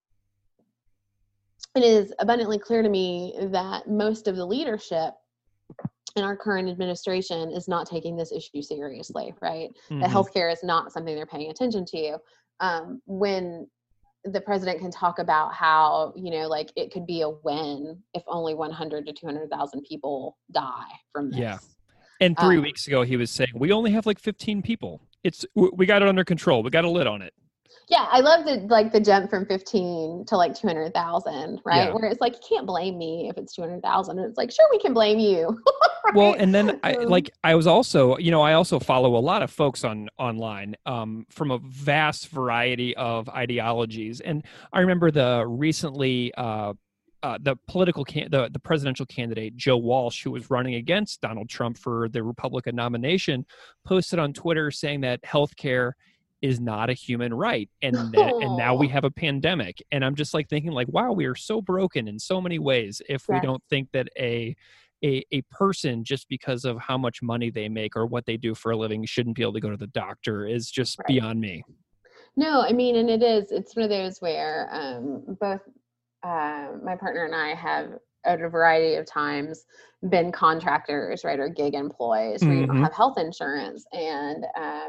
it is abundantly clear to me that most of the leadership in our current administration is not taking this issue seriously, right? Mm-hmm. That healthcare is not something they're paying attention to. When the president can talk about how, you know, like, it could be a win if only 100 to 200,000 people die from this. Yeah. And 3 weeks ago, he was saying, we only have like 15 people. We got it under control. We got a lid on it. Yeah, I love the jump from 15 to like 200,000, right? Yeah. Where it's like, you can't blame me if it's 200,000. And it's like, sure, we can blame you. Right? Well, and then I was also, you know, I also follow a lot of folks online from a vast variety of ideologies. And I remember recently the presidential candidate, Joe Walsh, who was running against Donald Trump for the Republican nomination, posted on Twitter saying that healthcare is not a human right. And now we have a pandemic. And I'm just like thinking like, wow, we are so broken in so many ways if we don't think that a person, just because of how much money they make or what they do for a living, shouldn't be able to go to the doctor is just beyond me. No, I mean, and it's one of those where both my partner and I have at a variety of times been contractors, right, or gig employees where you don't have health insurance. And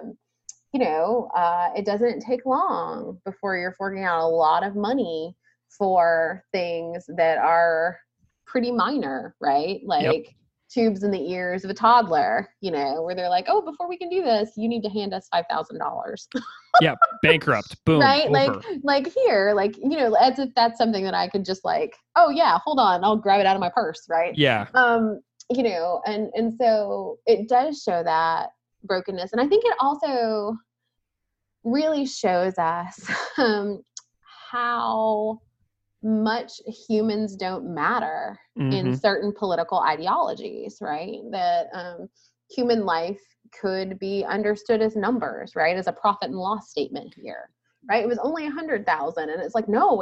it doesn't take long before you're forking out a lot of money for things that are pretty minor, right? Like tubes in the ears of a toddler, you know, where they're like, oh, before we can do this, you need to hand us $5,000. Yeah, bankrupt. Boom. Right? Over. Like here, like, you know, as if that's something that I could just like, oh yeah, hold on, I'll grab it out of my purse, right? Yeah. You know, and so it does show that brokenness. And I think it also really shows us how much humans don't matter in certain political ideologies, right? That human life could be understood as numbers, right? As a profit and loss statement here, right? It was only 100,000. And it's like, no,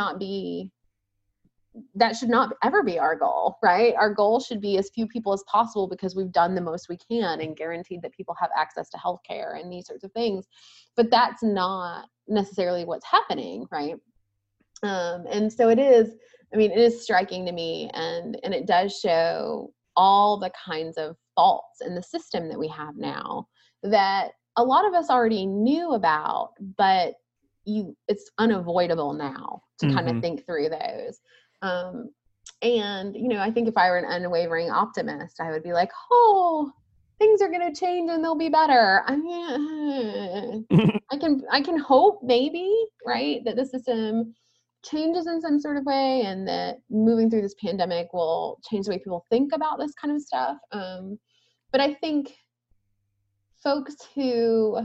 that should not ever be our goal, right? Our goal should be as few people as possible because we've done the most we can and guaranteed that people have access to healthcare and these sorts of things. But that's not necessarily what's happening, right? And so it is striking to me, and it does show all the kinds of faults in the system that we have now that a lot of us already knew about, but it's unavoidable now to kind of think through those. And, you know, I think if I were an unwavering optimist, I would be like, oh, things are going to change and they'll be better. I mean, I can hope maybe, right, that the system changes in some sort of way and that moving through this pandemic will change the way people think about this kind of stuff. But I think folks who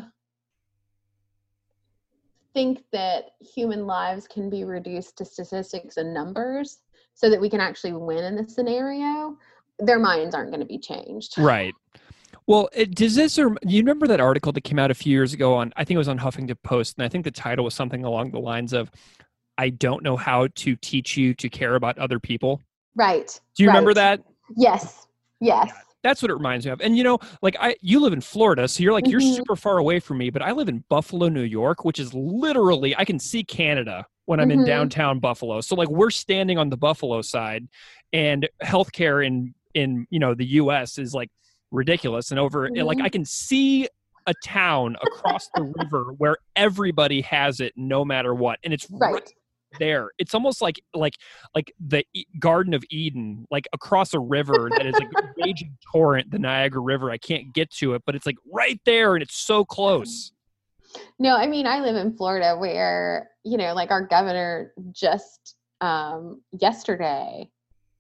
think that human lives can be reduced to statistics and numbers so that we can actually win in this scenario, their minds aren't going to be changed. Right. Well, you remember that article that came out a few years ago I think it was on Huffington Post, and I think the title was something along the lines of, I don't know how to teach you to care about other people. Right. Do you remember that? Yes. That's what it reminds me of. And like you live in Florida, so you're Mhm. super far away from me, but I live in Buffalo, New York, which is literally, I can see Canada when I'm in Mhm. downtown Buffalo. So like we're standing on the Buffalo side, and healthcare in the US is like ridiculous. And like I Mhm. can see a town across the river where everybody has it no matter what. And it's Right. there. It's almost like the Garden of Eden, like across a river that is like a raging torrent, the Niagara River. I can't get to it, but it's like right there, and it's so close. No, I mean, I live in Florida where, like our governor just yesterday,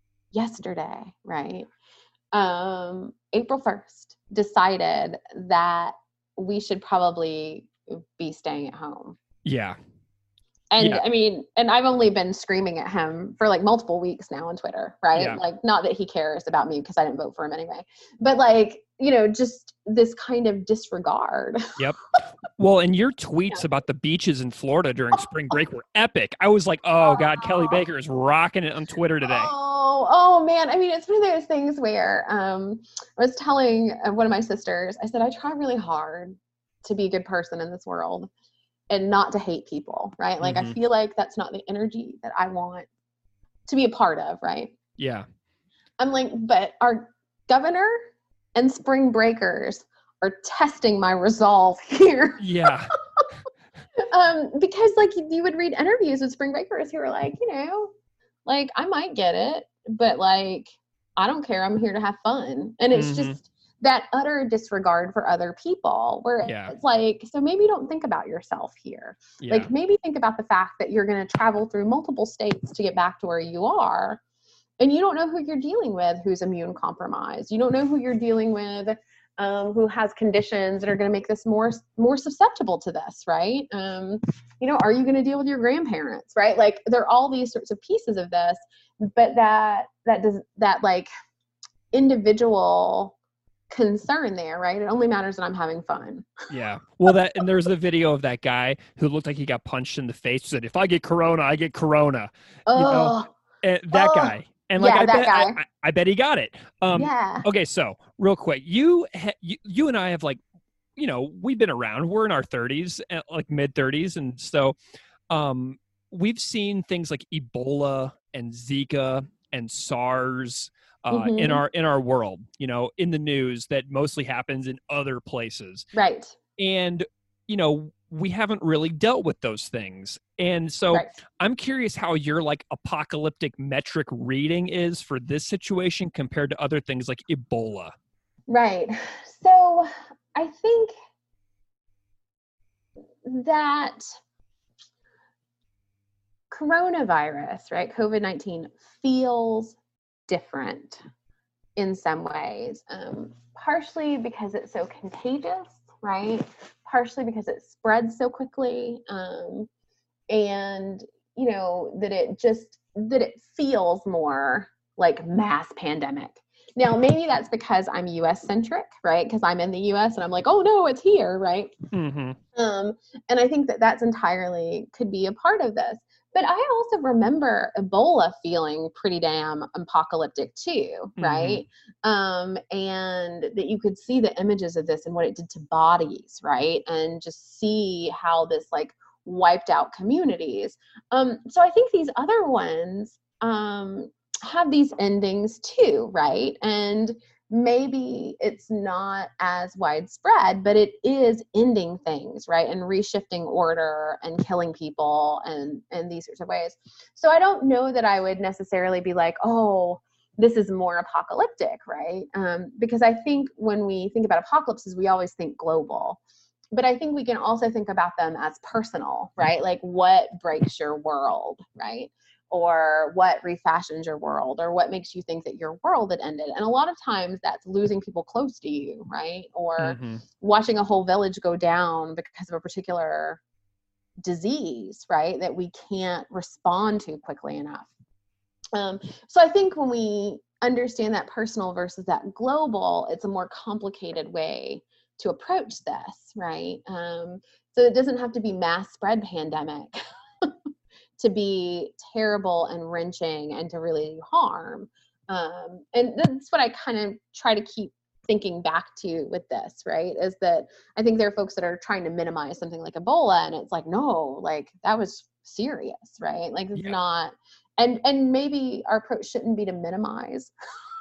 right? April 1st decided that we should probably be staying at home. Yeah. And Yeah. I mean, and I've only been screaming at him for like multiple weeks now on Twitter, right? Yeah. Like, not that he cares about me because I didn't vote for him anyway, but like, just this kind of disregard. Yep. Well, and your tweets about the beaches in Florida during spring break were epic. I was like, oh God, Kelly Baker is rocking it on Twitter today. Oh man. I mean, it's one of those things where I was telling one of my sisters, I said, I try really hard to be a good person in this world and not to hate people, right? Like, I feel like that's not the energy that I want to be a part of, right? Yeah. I'm like, but our governor and spring breakers are testing my resolve here. Yeah. Because like you would read interviews with spring breakers who were like, like I might get it, but like, I don't care. I'm here to have fun. And it's just that utter disregard for other people where it's like, so maybe don't think about yourself here. Yeah. Like maybe think about the fact that you're going to travel through multiple states to get back to where you are. And you don't know who you're dealing with who's immune compromised. You don't know who you're dealing with who has conditions that are going to make this more susceptible to this, right? Are you going to deal with your grandparents, right? Like there are all these sorts of pieces of this, but that like individual concern there, right? It only matters that I'm having fun. Yeah. Well, and there's the video of that guy who looked like he got punched in the face. Said, "If I get corona, I get corona." And that guy. And like, I bet he got it. Yeah. Okay. So real quick, you and I have like, we've been around, we're in our 30s, like mid 30s. And so, we've seen things like Ebola and Zika and SARS, in our world, in the news that mostly happens in other places. Right. And, we haven't really dealt with those things. And so I'm curious how your like apocalyptic metric reading is for this situation compared to other things like Ebola. Right. So I think that coronavirus, right, COVID-19 feels different in some ways, partially because it's so contagious, right? Partially because it spreads so quickly, and that it feels more like mass pandemic. Now, maybe that's because I'm US centric, right? Because I'm in the US and I'm like, oh no, it's here, right? Mm-hmm. And I think that that's entirely could be a part of this. But I also remember Ebola feeling pretty damn apocalyptic too, right? And that you could see the images of this and what it did to bodies, right? And just see how this like wiped out communities. So I think these other ones have these endings too, right? And maybe it's not as widespread, but it is ending things, right? And reshifting order and killing people and these sorts of ways. So I don't know that I would necessarily be like, oh, this is more apocalyptic, right? Because I think when we think about apocalypses, we always think global. But I think we can also think about them as personal, right? Like what breaks your world, right? Or what refashions your world, or what makes you think that your world had ended. And a lot of times that's losing people close to you, right? Or watching a whole village go down because of a particular disease, right? That we can't respond to quickly enough. So I think when we understand that personal versus that global, it's a more complicated way to approach this, right? So it doesn't have to be mass spread pandemic to be terrible and wrenching and to really harm. And that's what I kind of try to keep thinking back to with this, right? Is that I think there are folks that are trying to minimize something like Ebola, and it's like, no, like that was serious, right? Like it's not, and maybe our approach shouldn't be to minimize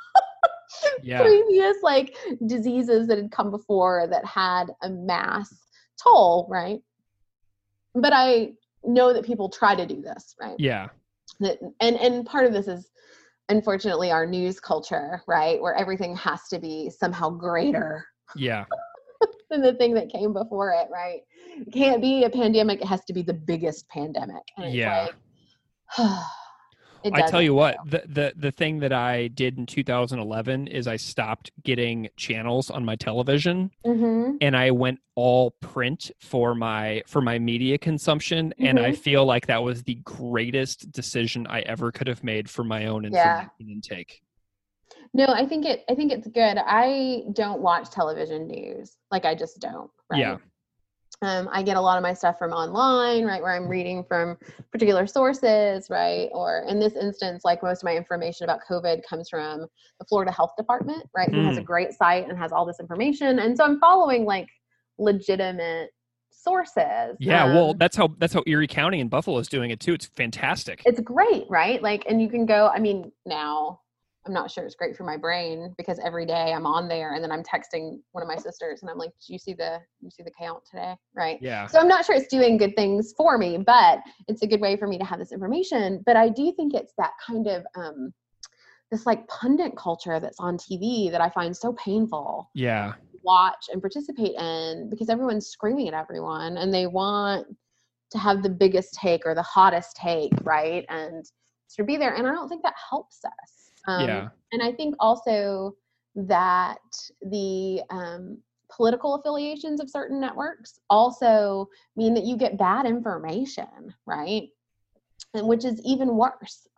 previous like diseases that had come before that had a mass toll, right? But I know that people try to do this, right? Yeah. And part of this is unfortunately our news culture, right? Where everything has to be somehow greater than the thing that came before it, right? It can't be a pandemic. It has to be the biggest pandemic. And it's like, I tell you what, the thing that I did in 2011 is I stopped getting channels on my television, and I went all print for my media consumption. And I feel like that was the greatest decision I ever could have made for my own information intake. No, I think it's good. I don't watch television news. Like I just don't. Right? Yeah. I get a lot of my stuff from online, right, where I'm reading from particular sources, right? Or in this instance, like most of my information about COVID comes from the Florida Health Department, right? Who has a great site and has all this information. And so I'm following like legitimate sources. Yeah, well, that's how Erie County and Buffalo is doing it too. It's fantastic. It's great, right? Like, and you can go, I mean, now I'm not sure it's great for my brain because every day I'm on there and then I'm texting one of my sisters and I'm like, do you see the count today? Right. Yeah. So I'm not sure it's doing good things for me, but it's a good way for me to have this information. But I do think it's that kind of, this like pundit culture that's on TV that I find so painful. Yeah. To watch and participate in because everyone's screaming at everyone and they want to have the biggest take or the hottest take. Right. And to be there. And I don't think that helps us. And I think also that the political affiliations of certain networks also mean that you get bad information, right? And which is even worse.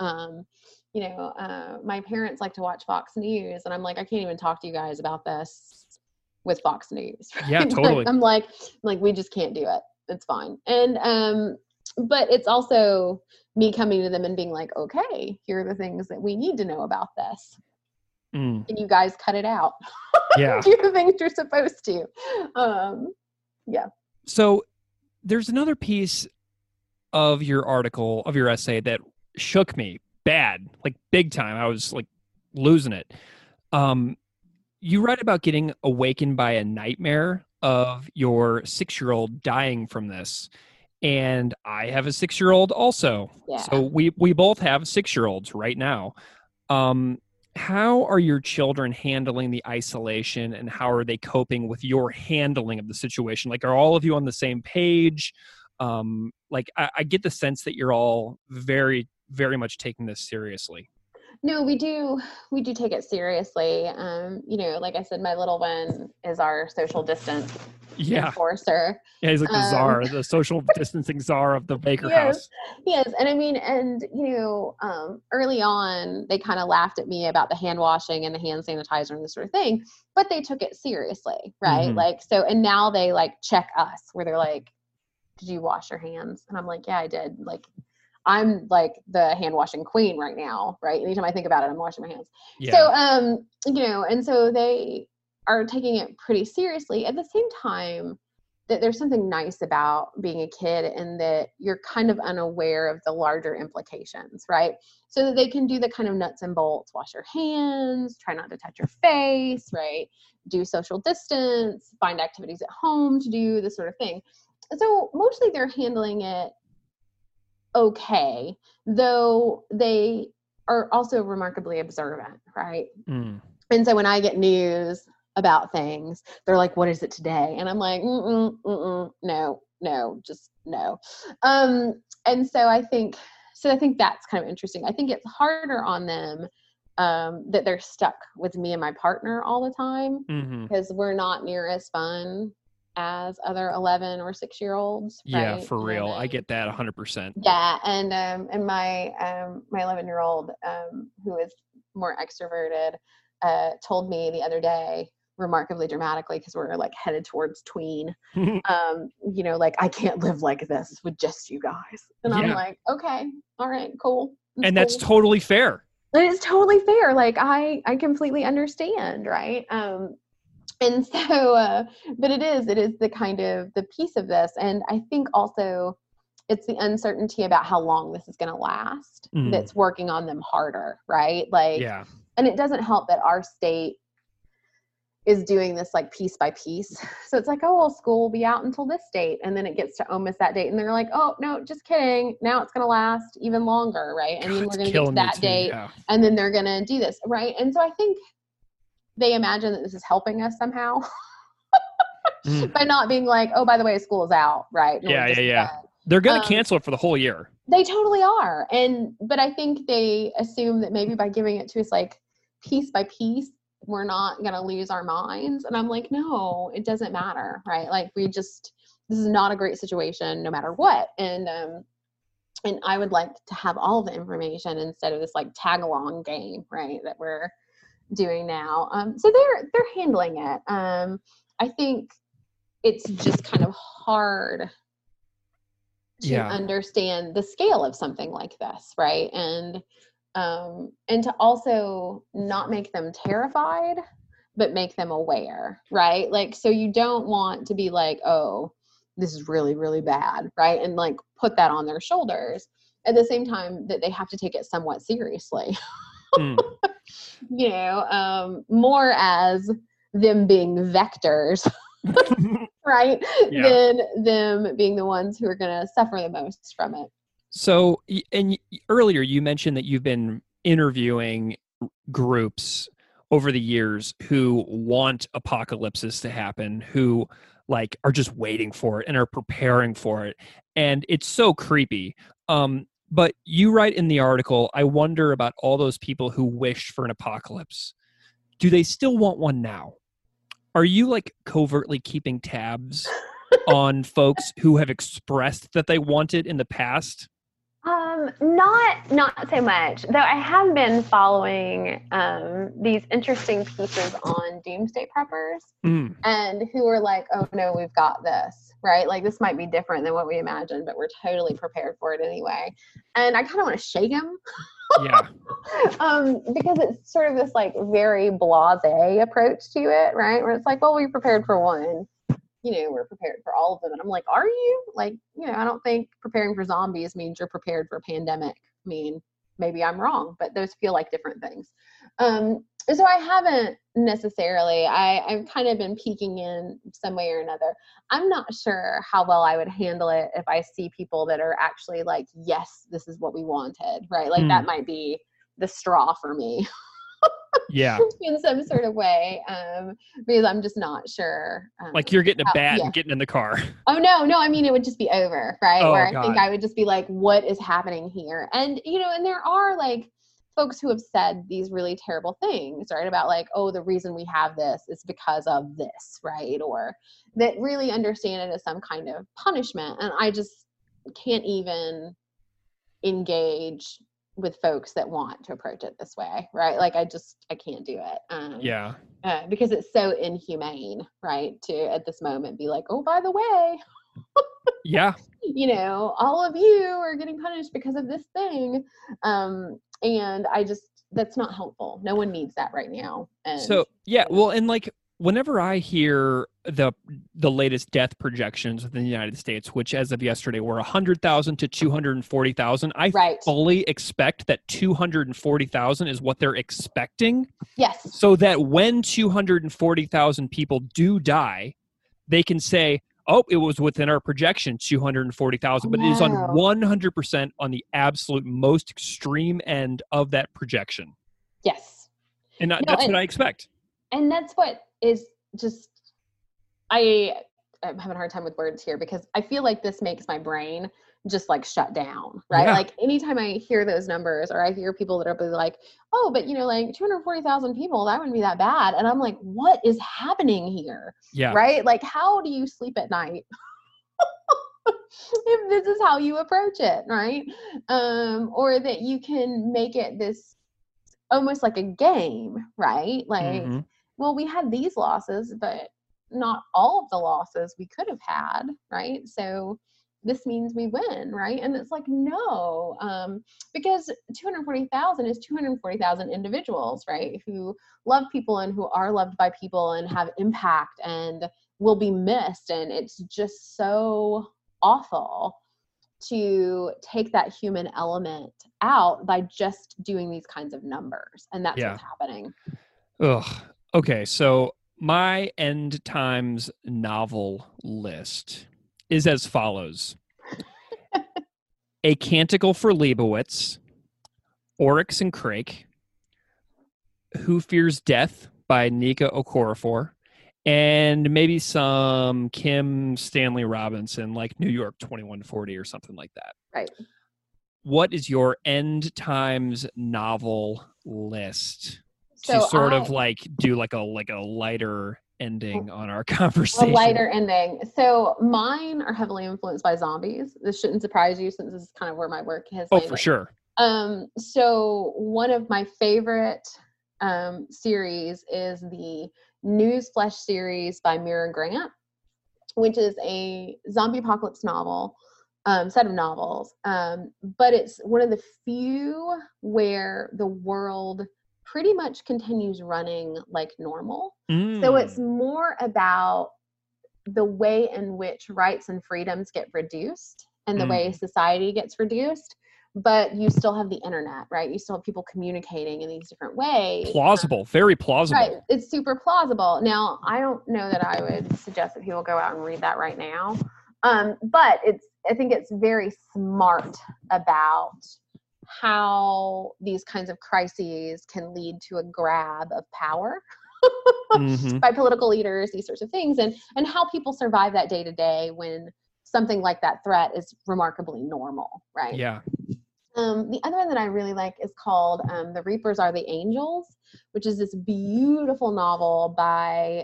My parents like to watch Fox News, and I'm like, I can't even talk to you guys about this with Fox News. Right? Yeah, totally. I'm like, we just can't do it. It's fine. And but it's also me coming to them and being like, okay, here are the things that we need to know about this. And you guys cut it out. Yeah. Do the things you're supposed to. So there's another piece of your article, of your essay that shook me bad, like big time. I was like losing it. You write about getting awakened by a nightmare of your 6-year-old dying from this. And I have a 6-year-old also. Yeah. So we both have 6-year-olds right now. How are your children handling the isolation and how are they coping with your handling of the situation? Like, are all of you on the same page? I get the sense that you're all very, very much taking this seriously. No, we do take it seriously. Like I said, my little one is our social distance enforcer. Yeah, he's like the czar, the social distancing czar of the Baker house. Yes. And I mean, early on, they kind of laughed at me about the hand washing and the hand sanitizer and this sort of thing, but they took it seriously, right? And now they like check us where they're like, did you wash your hands? And I'm like, yeah, I did. Like, I'm like the hand washing queen right now, right? Anytime I think about it, I'm washing my hands. Yeah. So, and so they are taking it pretty seriously. At the same time, that there's something nice about being a kid in that you're kind of unaware of the larger implications, right? So that they can do the kind of nuts and bolts, wash your hands, try not to touch your face, right? Do social distance, find activities at home to do, this sort of thing. So mostly they're handling it okay, though they are also remarkably observant, right? And so when I get news about things, they're like, what is it today? And I'm like, no, just no. And so I think that's kind of interesting. I think it's harder on them that they're stuck with me and my partner all the time because we're not near as fun as other 11 or 6-year-olds. Right? Yeah, for real. I get that 100%. Yeah. And my 11-year-old, who is more extroverted, told me the other day, remarkably dramatically, because we're like headed towards tween, like, I can't live like this with just you guys. And I'm like, okay, all right, cool. That's totally fair. it's totally fair. Like I completely understand. Right. And so, but it is the kind of the piece of this. And I think also it's the uncertainty about how long this is going to last that's working on them harder. Right. Like, Yeah. And it doesn't help that our state is doing this like piece by piece. So it's like, oh, well, school will be out until this date. And then it gets to almost that date. And they're like, oh, no, just kidding. Now it's going to last even longer. Right. And then we're going to get to that date. Yeah. And then they're going to do this. Right. And so I think they imagine that this is helping us somehow by not being like, oh, by the way, school is out. Right. Yeah. They're going to cancel it for the whole year. They totally are. But I think they assume that maybe by giving it to us like piece by piece, we're not going to lose our minds. And I'm like, no, it doesn't matter. Right. Like this is not a great situation no matter what. And I would like to have all the information instead of this like tag along game, right, that we're doing now. So they're handling it. I think it's just kind of hard to understand the scale of something like this. Right. And to also not make them terrified, but make them aware, right? Like, so you don't want to be like, oh, this is really, really bad, right? And like put that on their shoulders at the same time that they have to take it somewhat seriously, more as them being vectors, right? Than them being the ones who are going to suffer the most from it. So, and earlier you mentioned that you've been interviewing groups over the years who want apocalypses to happen, who like are just waiting for it and are preparing for it. And it's so creepy. But you write in the article, I wonder about all those people who wished for an apocalypse. Do they still want one now? Are you like covertly keeping tabs on folks who have expressed that they want it in the past? Not so much, though I have been following these interesting pieces on doomsday preppers and who are like, oh no, we've got this, right? Like this might be different than what we imagined, but we're totally prepared for it anyway. And I kind of want to shake them. Yeah. Because it's sort of this like very blasé approach to it, right? Where it's like, well, we prepared for one. We're prepared for all of them. And I'm like, are you? Like, I don't think preparing for zombies means you're prepared for a pandemic. I mean, maybe I'm wrong, but those feel like different things. So I haven't necessarily, I've kind of been peeking in some way or another. I'm not sure how well I would handle it if I see people that are actually like, yes, this is what we wanted, right? Like that might be the straw for me. Yeah. In some sort of way, because I'm just not sure. Like you're getting a bat and getting in the car. Oh, no. I mean, it would just be over, right? Oh, Where I God. think I would just be like, what is happening here? And, and there are like folks who have said these really terrible things, right? About like, oh, the reason we have this is because of this, right? Or that really understand it as some kind of punishment. And I just can't even engage with folks that want to approach it this way, right? Like I can't do it. Because it's so inhumane, right? To at this moment be like, oh, by the way, all of you are getting punished because of this thing. And that's not helpful. No one needs that right now. And so, well, and like whenever I hear the latest death projections within the United States, which as of yesterday were 100,000 to 240,000, I fully expect that 240,000 is what they're expecting. Yes. So that when 240,000 people do die, they can say, oh, it was within our projection, 240,000, but it is on 100% on the absolute most extreme end of that projection. Yes. And that's what I expect. And that's what is just, I'm having a hard time with words here because I feel like this makes my brain just like shut down, right? Yeah. Like anytime I hear those numbers or I hear people that are like, oh, but like 240,000 people, that wouldn't be that bad. And I'm like, what is happening here? Yeah. Right? Like, how do you sleep at night? If this is how you approach it, right? Or that you can make it this almost like a game, right? Like, well, we had these losses, but not all of the losses we could have had, right? So this means we win, right? And it's like, no, because 240,000 is 240,000 individuals, right? Who love people and who are loved by people and have impact and will be missed. And it's just so awful to take that human element out by just doing these kinds of numbers. And that's what's happening. Ugh. Okay. So my end times novel list is as follows. A Canticle for Leibowitz, Oryx and Crake, Who Fears Death by Nika Okorafor, and maybe some Kim Stanley Robinson, like New York 2140 or something like that. Right. What is your end times novel list So to sort of like do like a lighter ending on our conversation? A lighter ending. So mine are heavily influenced by zombies. This shouldn't surprise you since this is kind of where my work has landed. For sure. So one of my favorite series is the Newsflesh series by Mira Grant, which is a zombie apocalypse novel, set of novels. But it's one of the few where the world pretty much continues running like normal. So it's more about the way in which rights and freedoms get reduced and the way society gets reduced, but you still have the internet, right? You still have people communicating in these different ways. Plausible, very plausible. Right, it's super plausible. Now, I don't know that I would suggest that people go out and read that right now, but I think it's very smart about how these kinds of crises can lead to a grab of power by political leaders, these sorts of things, and how people survive that day to day when something like that threat is remarkably normal, right? Yeah. The other one that I really like is called The Reapers Are the Angels, which is this beautiful novel by,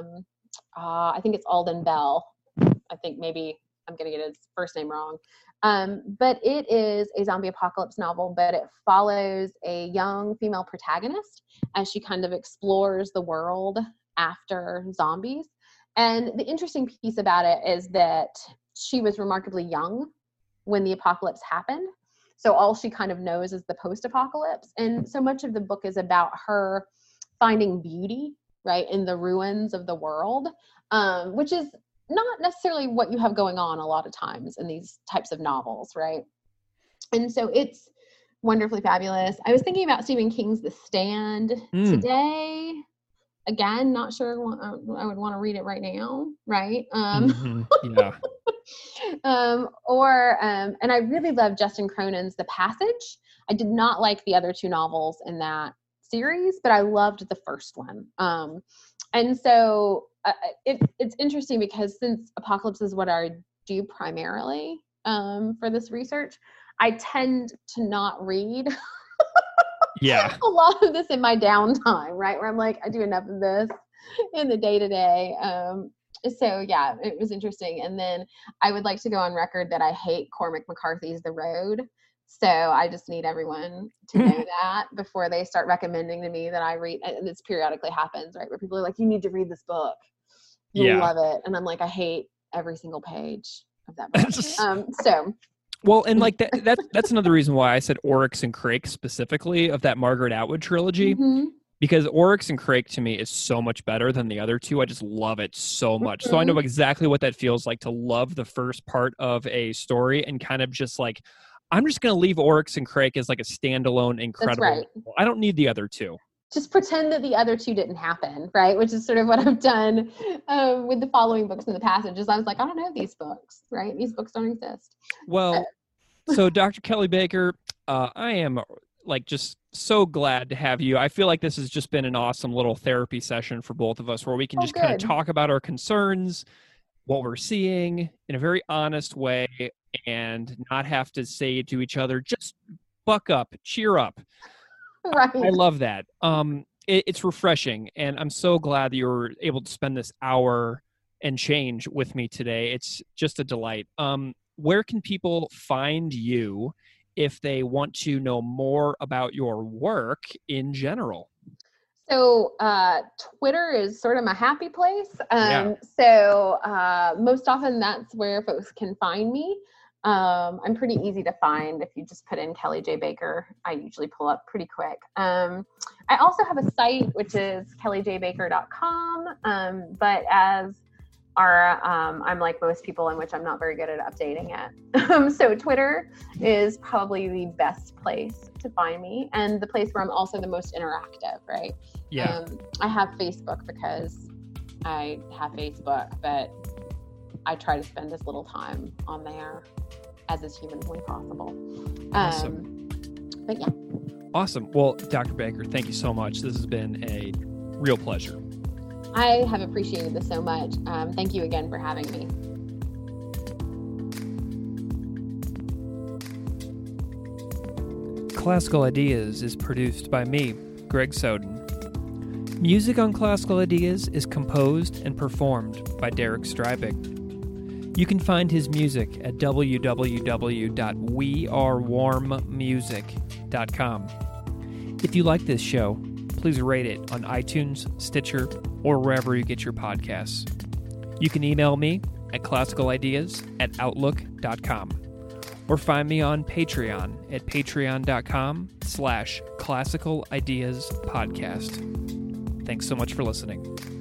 I think it's Alden Bell. I think maybe I'm going to get his first name wrong. But it is a zombie apocalypse novel, but it follows a young female protagonist as she kind of explores the world after zombies. And the interesting piece about it is that she was remarkably young when the apocalypse happened. So all she kind of knows is the post-apocalypse. And so much of the book is about her finding beauty, right, in the ruins of the world, which is not necessarily what you have going on a lot of times in these types of novels, right? And so it's wonderfully fabulous. I was thinking about Stephen King's The Stand today. Again, not sure I would want to read it right now, right? Yeah. And I really love Justin Cronin's The Passage. I did not like the other two novels in that series, but I loved the first one. And so it's interesting because since apocalypse is what I do primarily for this research, I tend to not read a lot of this in my downtime, right? Where I'm like, I do enough of this in the day-to-day. So yeah, it was interesting. And then I would like to go on record that I hate Cormac McCarthy's The Road. So I just need everyone to know that before they start recommending to me that I read. And this periodically happens, right? Where people are like, you need to read this book. You'll love it. And I'm like, I hate every single page of that book. Well, and like that's another reason why I said Oryx and Crake specifically of that Margaret Atwood trilogy. Because Oryx and Crake to me is so much better than the other two. I just love it so much. So I know exactly what that feels like to love the first part of a story and kind of just like, I'm just going to leave Oryx and Crake as like a standalone incredible. That's right. I don't need the other two. Just pretend that the other two didn't happen, right? Which is sort of what I've done with the following books in the passages. I was like, I don't know these books, right? These books don't exist. Well, so Dr. Kelly Baker, I am like just so glad to have you. I feel like this has just been an awesome little therapy session for both of us where we can just kind of talk about our concerns, what we're seeing in a very honest way and not have to say to each other, just buck up, cheer up. Right. I love that. It's refreshing, and I'm so glad that you were able to spend this hour and change with me today. It's just a delight. Where can people find you if they want to know more about your work in general? So Twitter is sort of my happy place. So most often that's where folks can find me. I'm pretty easy to find. If you just put in Kelly J. Baker, I usually pull up pretty quick. I also have a site, which is kellyjbaker.com. But as I'm like most people, in which I'm not very good at updating it. So Twitter is probably the best place to find me, and the place where I'm also the most interactive, right? Yeah. I have Facebook because I have Facebook, but I try to spend as little time on there as is humanly possible. Awesome. But yeah. Awesome. Well, Dr. Baker, thank you so much. This has been a real pleasure. I have appreciated this so much. Thank you again for having me. Classical Ideas is produced by me, Greg Soden. Music on Classical Ideas is composed and performed by Derek Strybeck. You can find his music at www.wearewarmmusic.com. If you like this show, please rate it on iTunes, Stitcher, or wherever you get your podcasts. You can email me at classicalideas@outlook.com or find me on Patreon at patreon.com/classicalideaspodcast. Thanks so much for listening.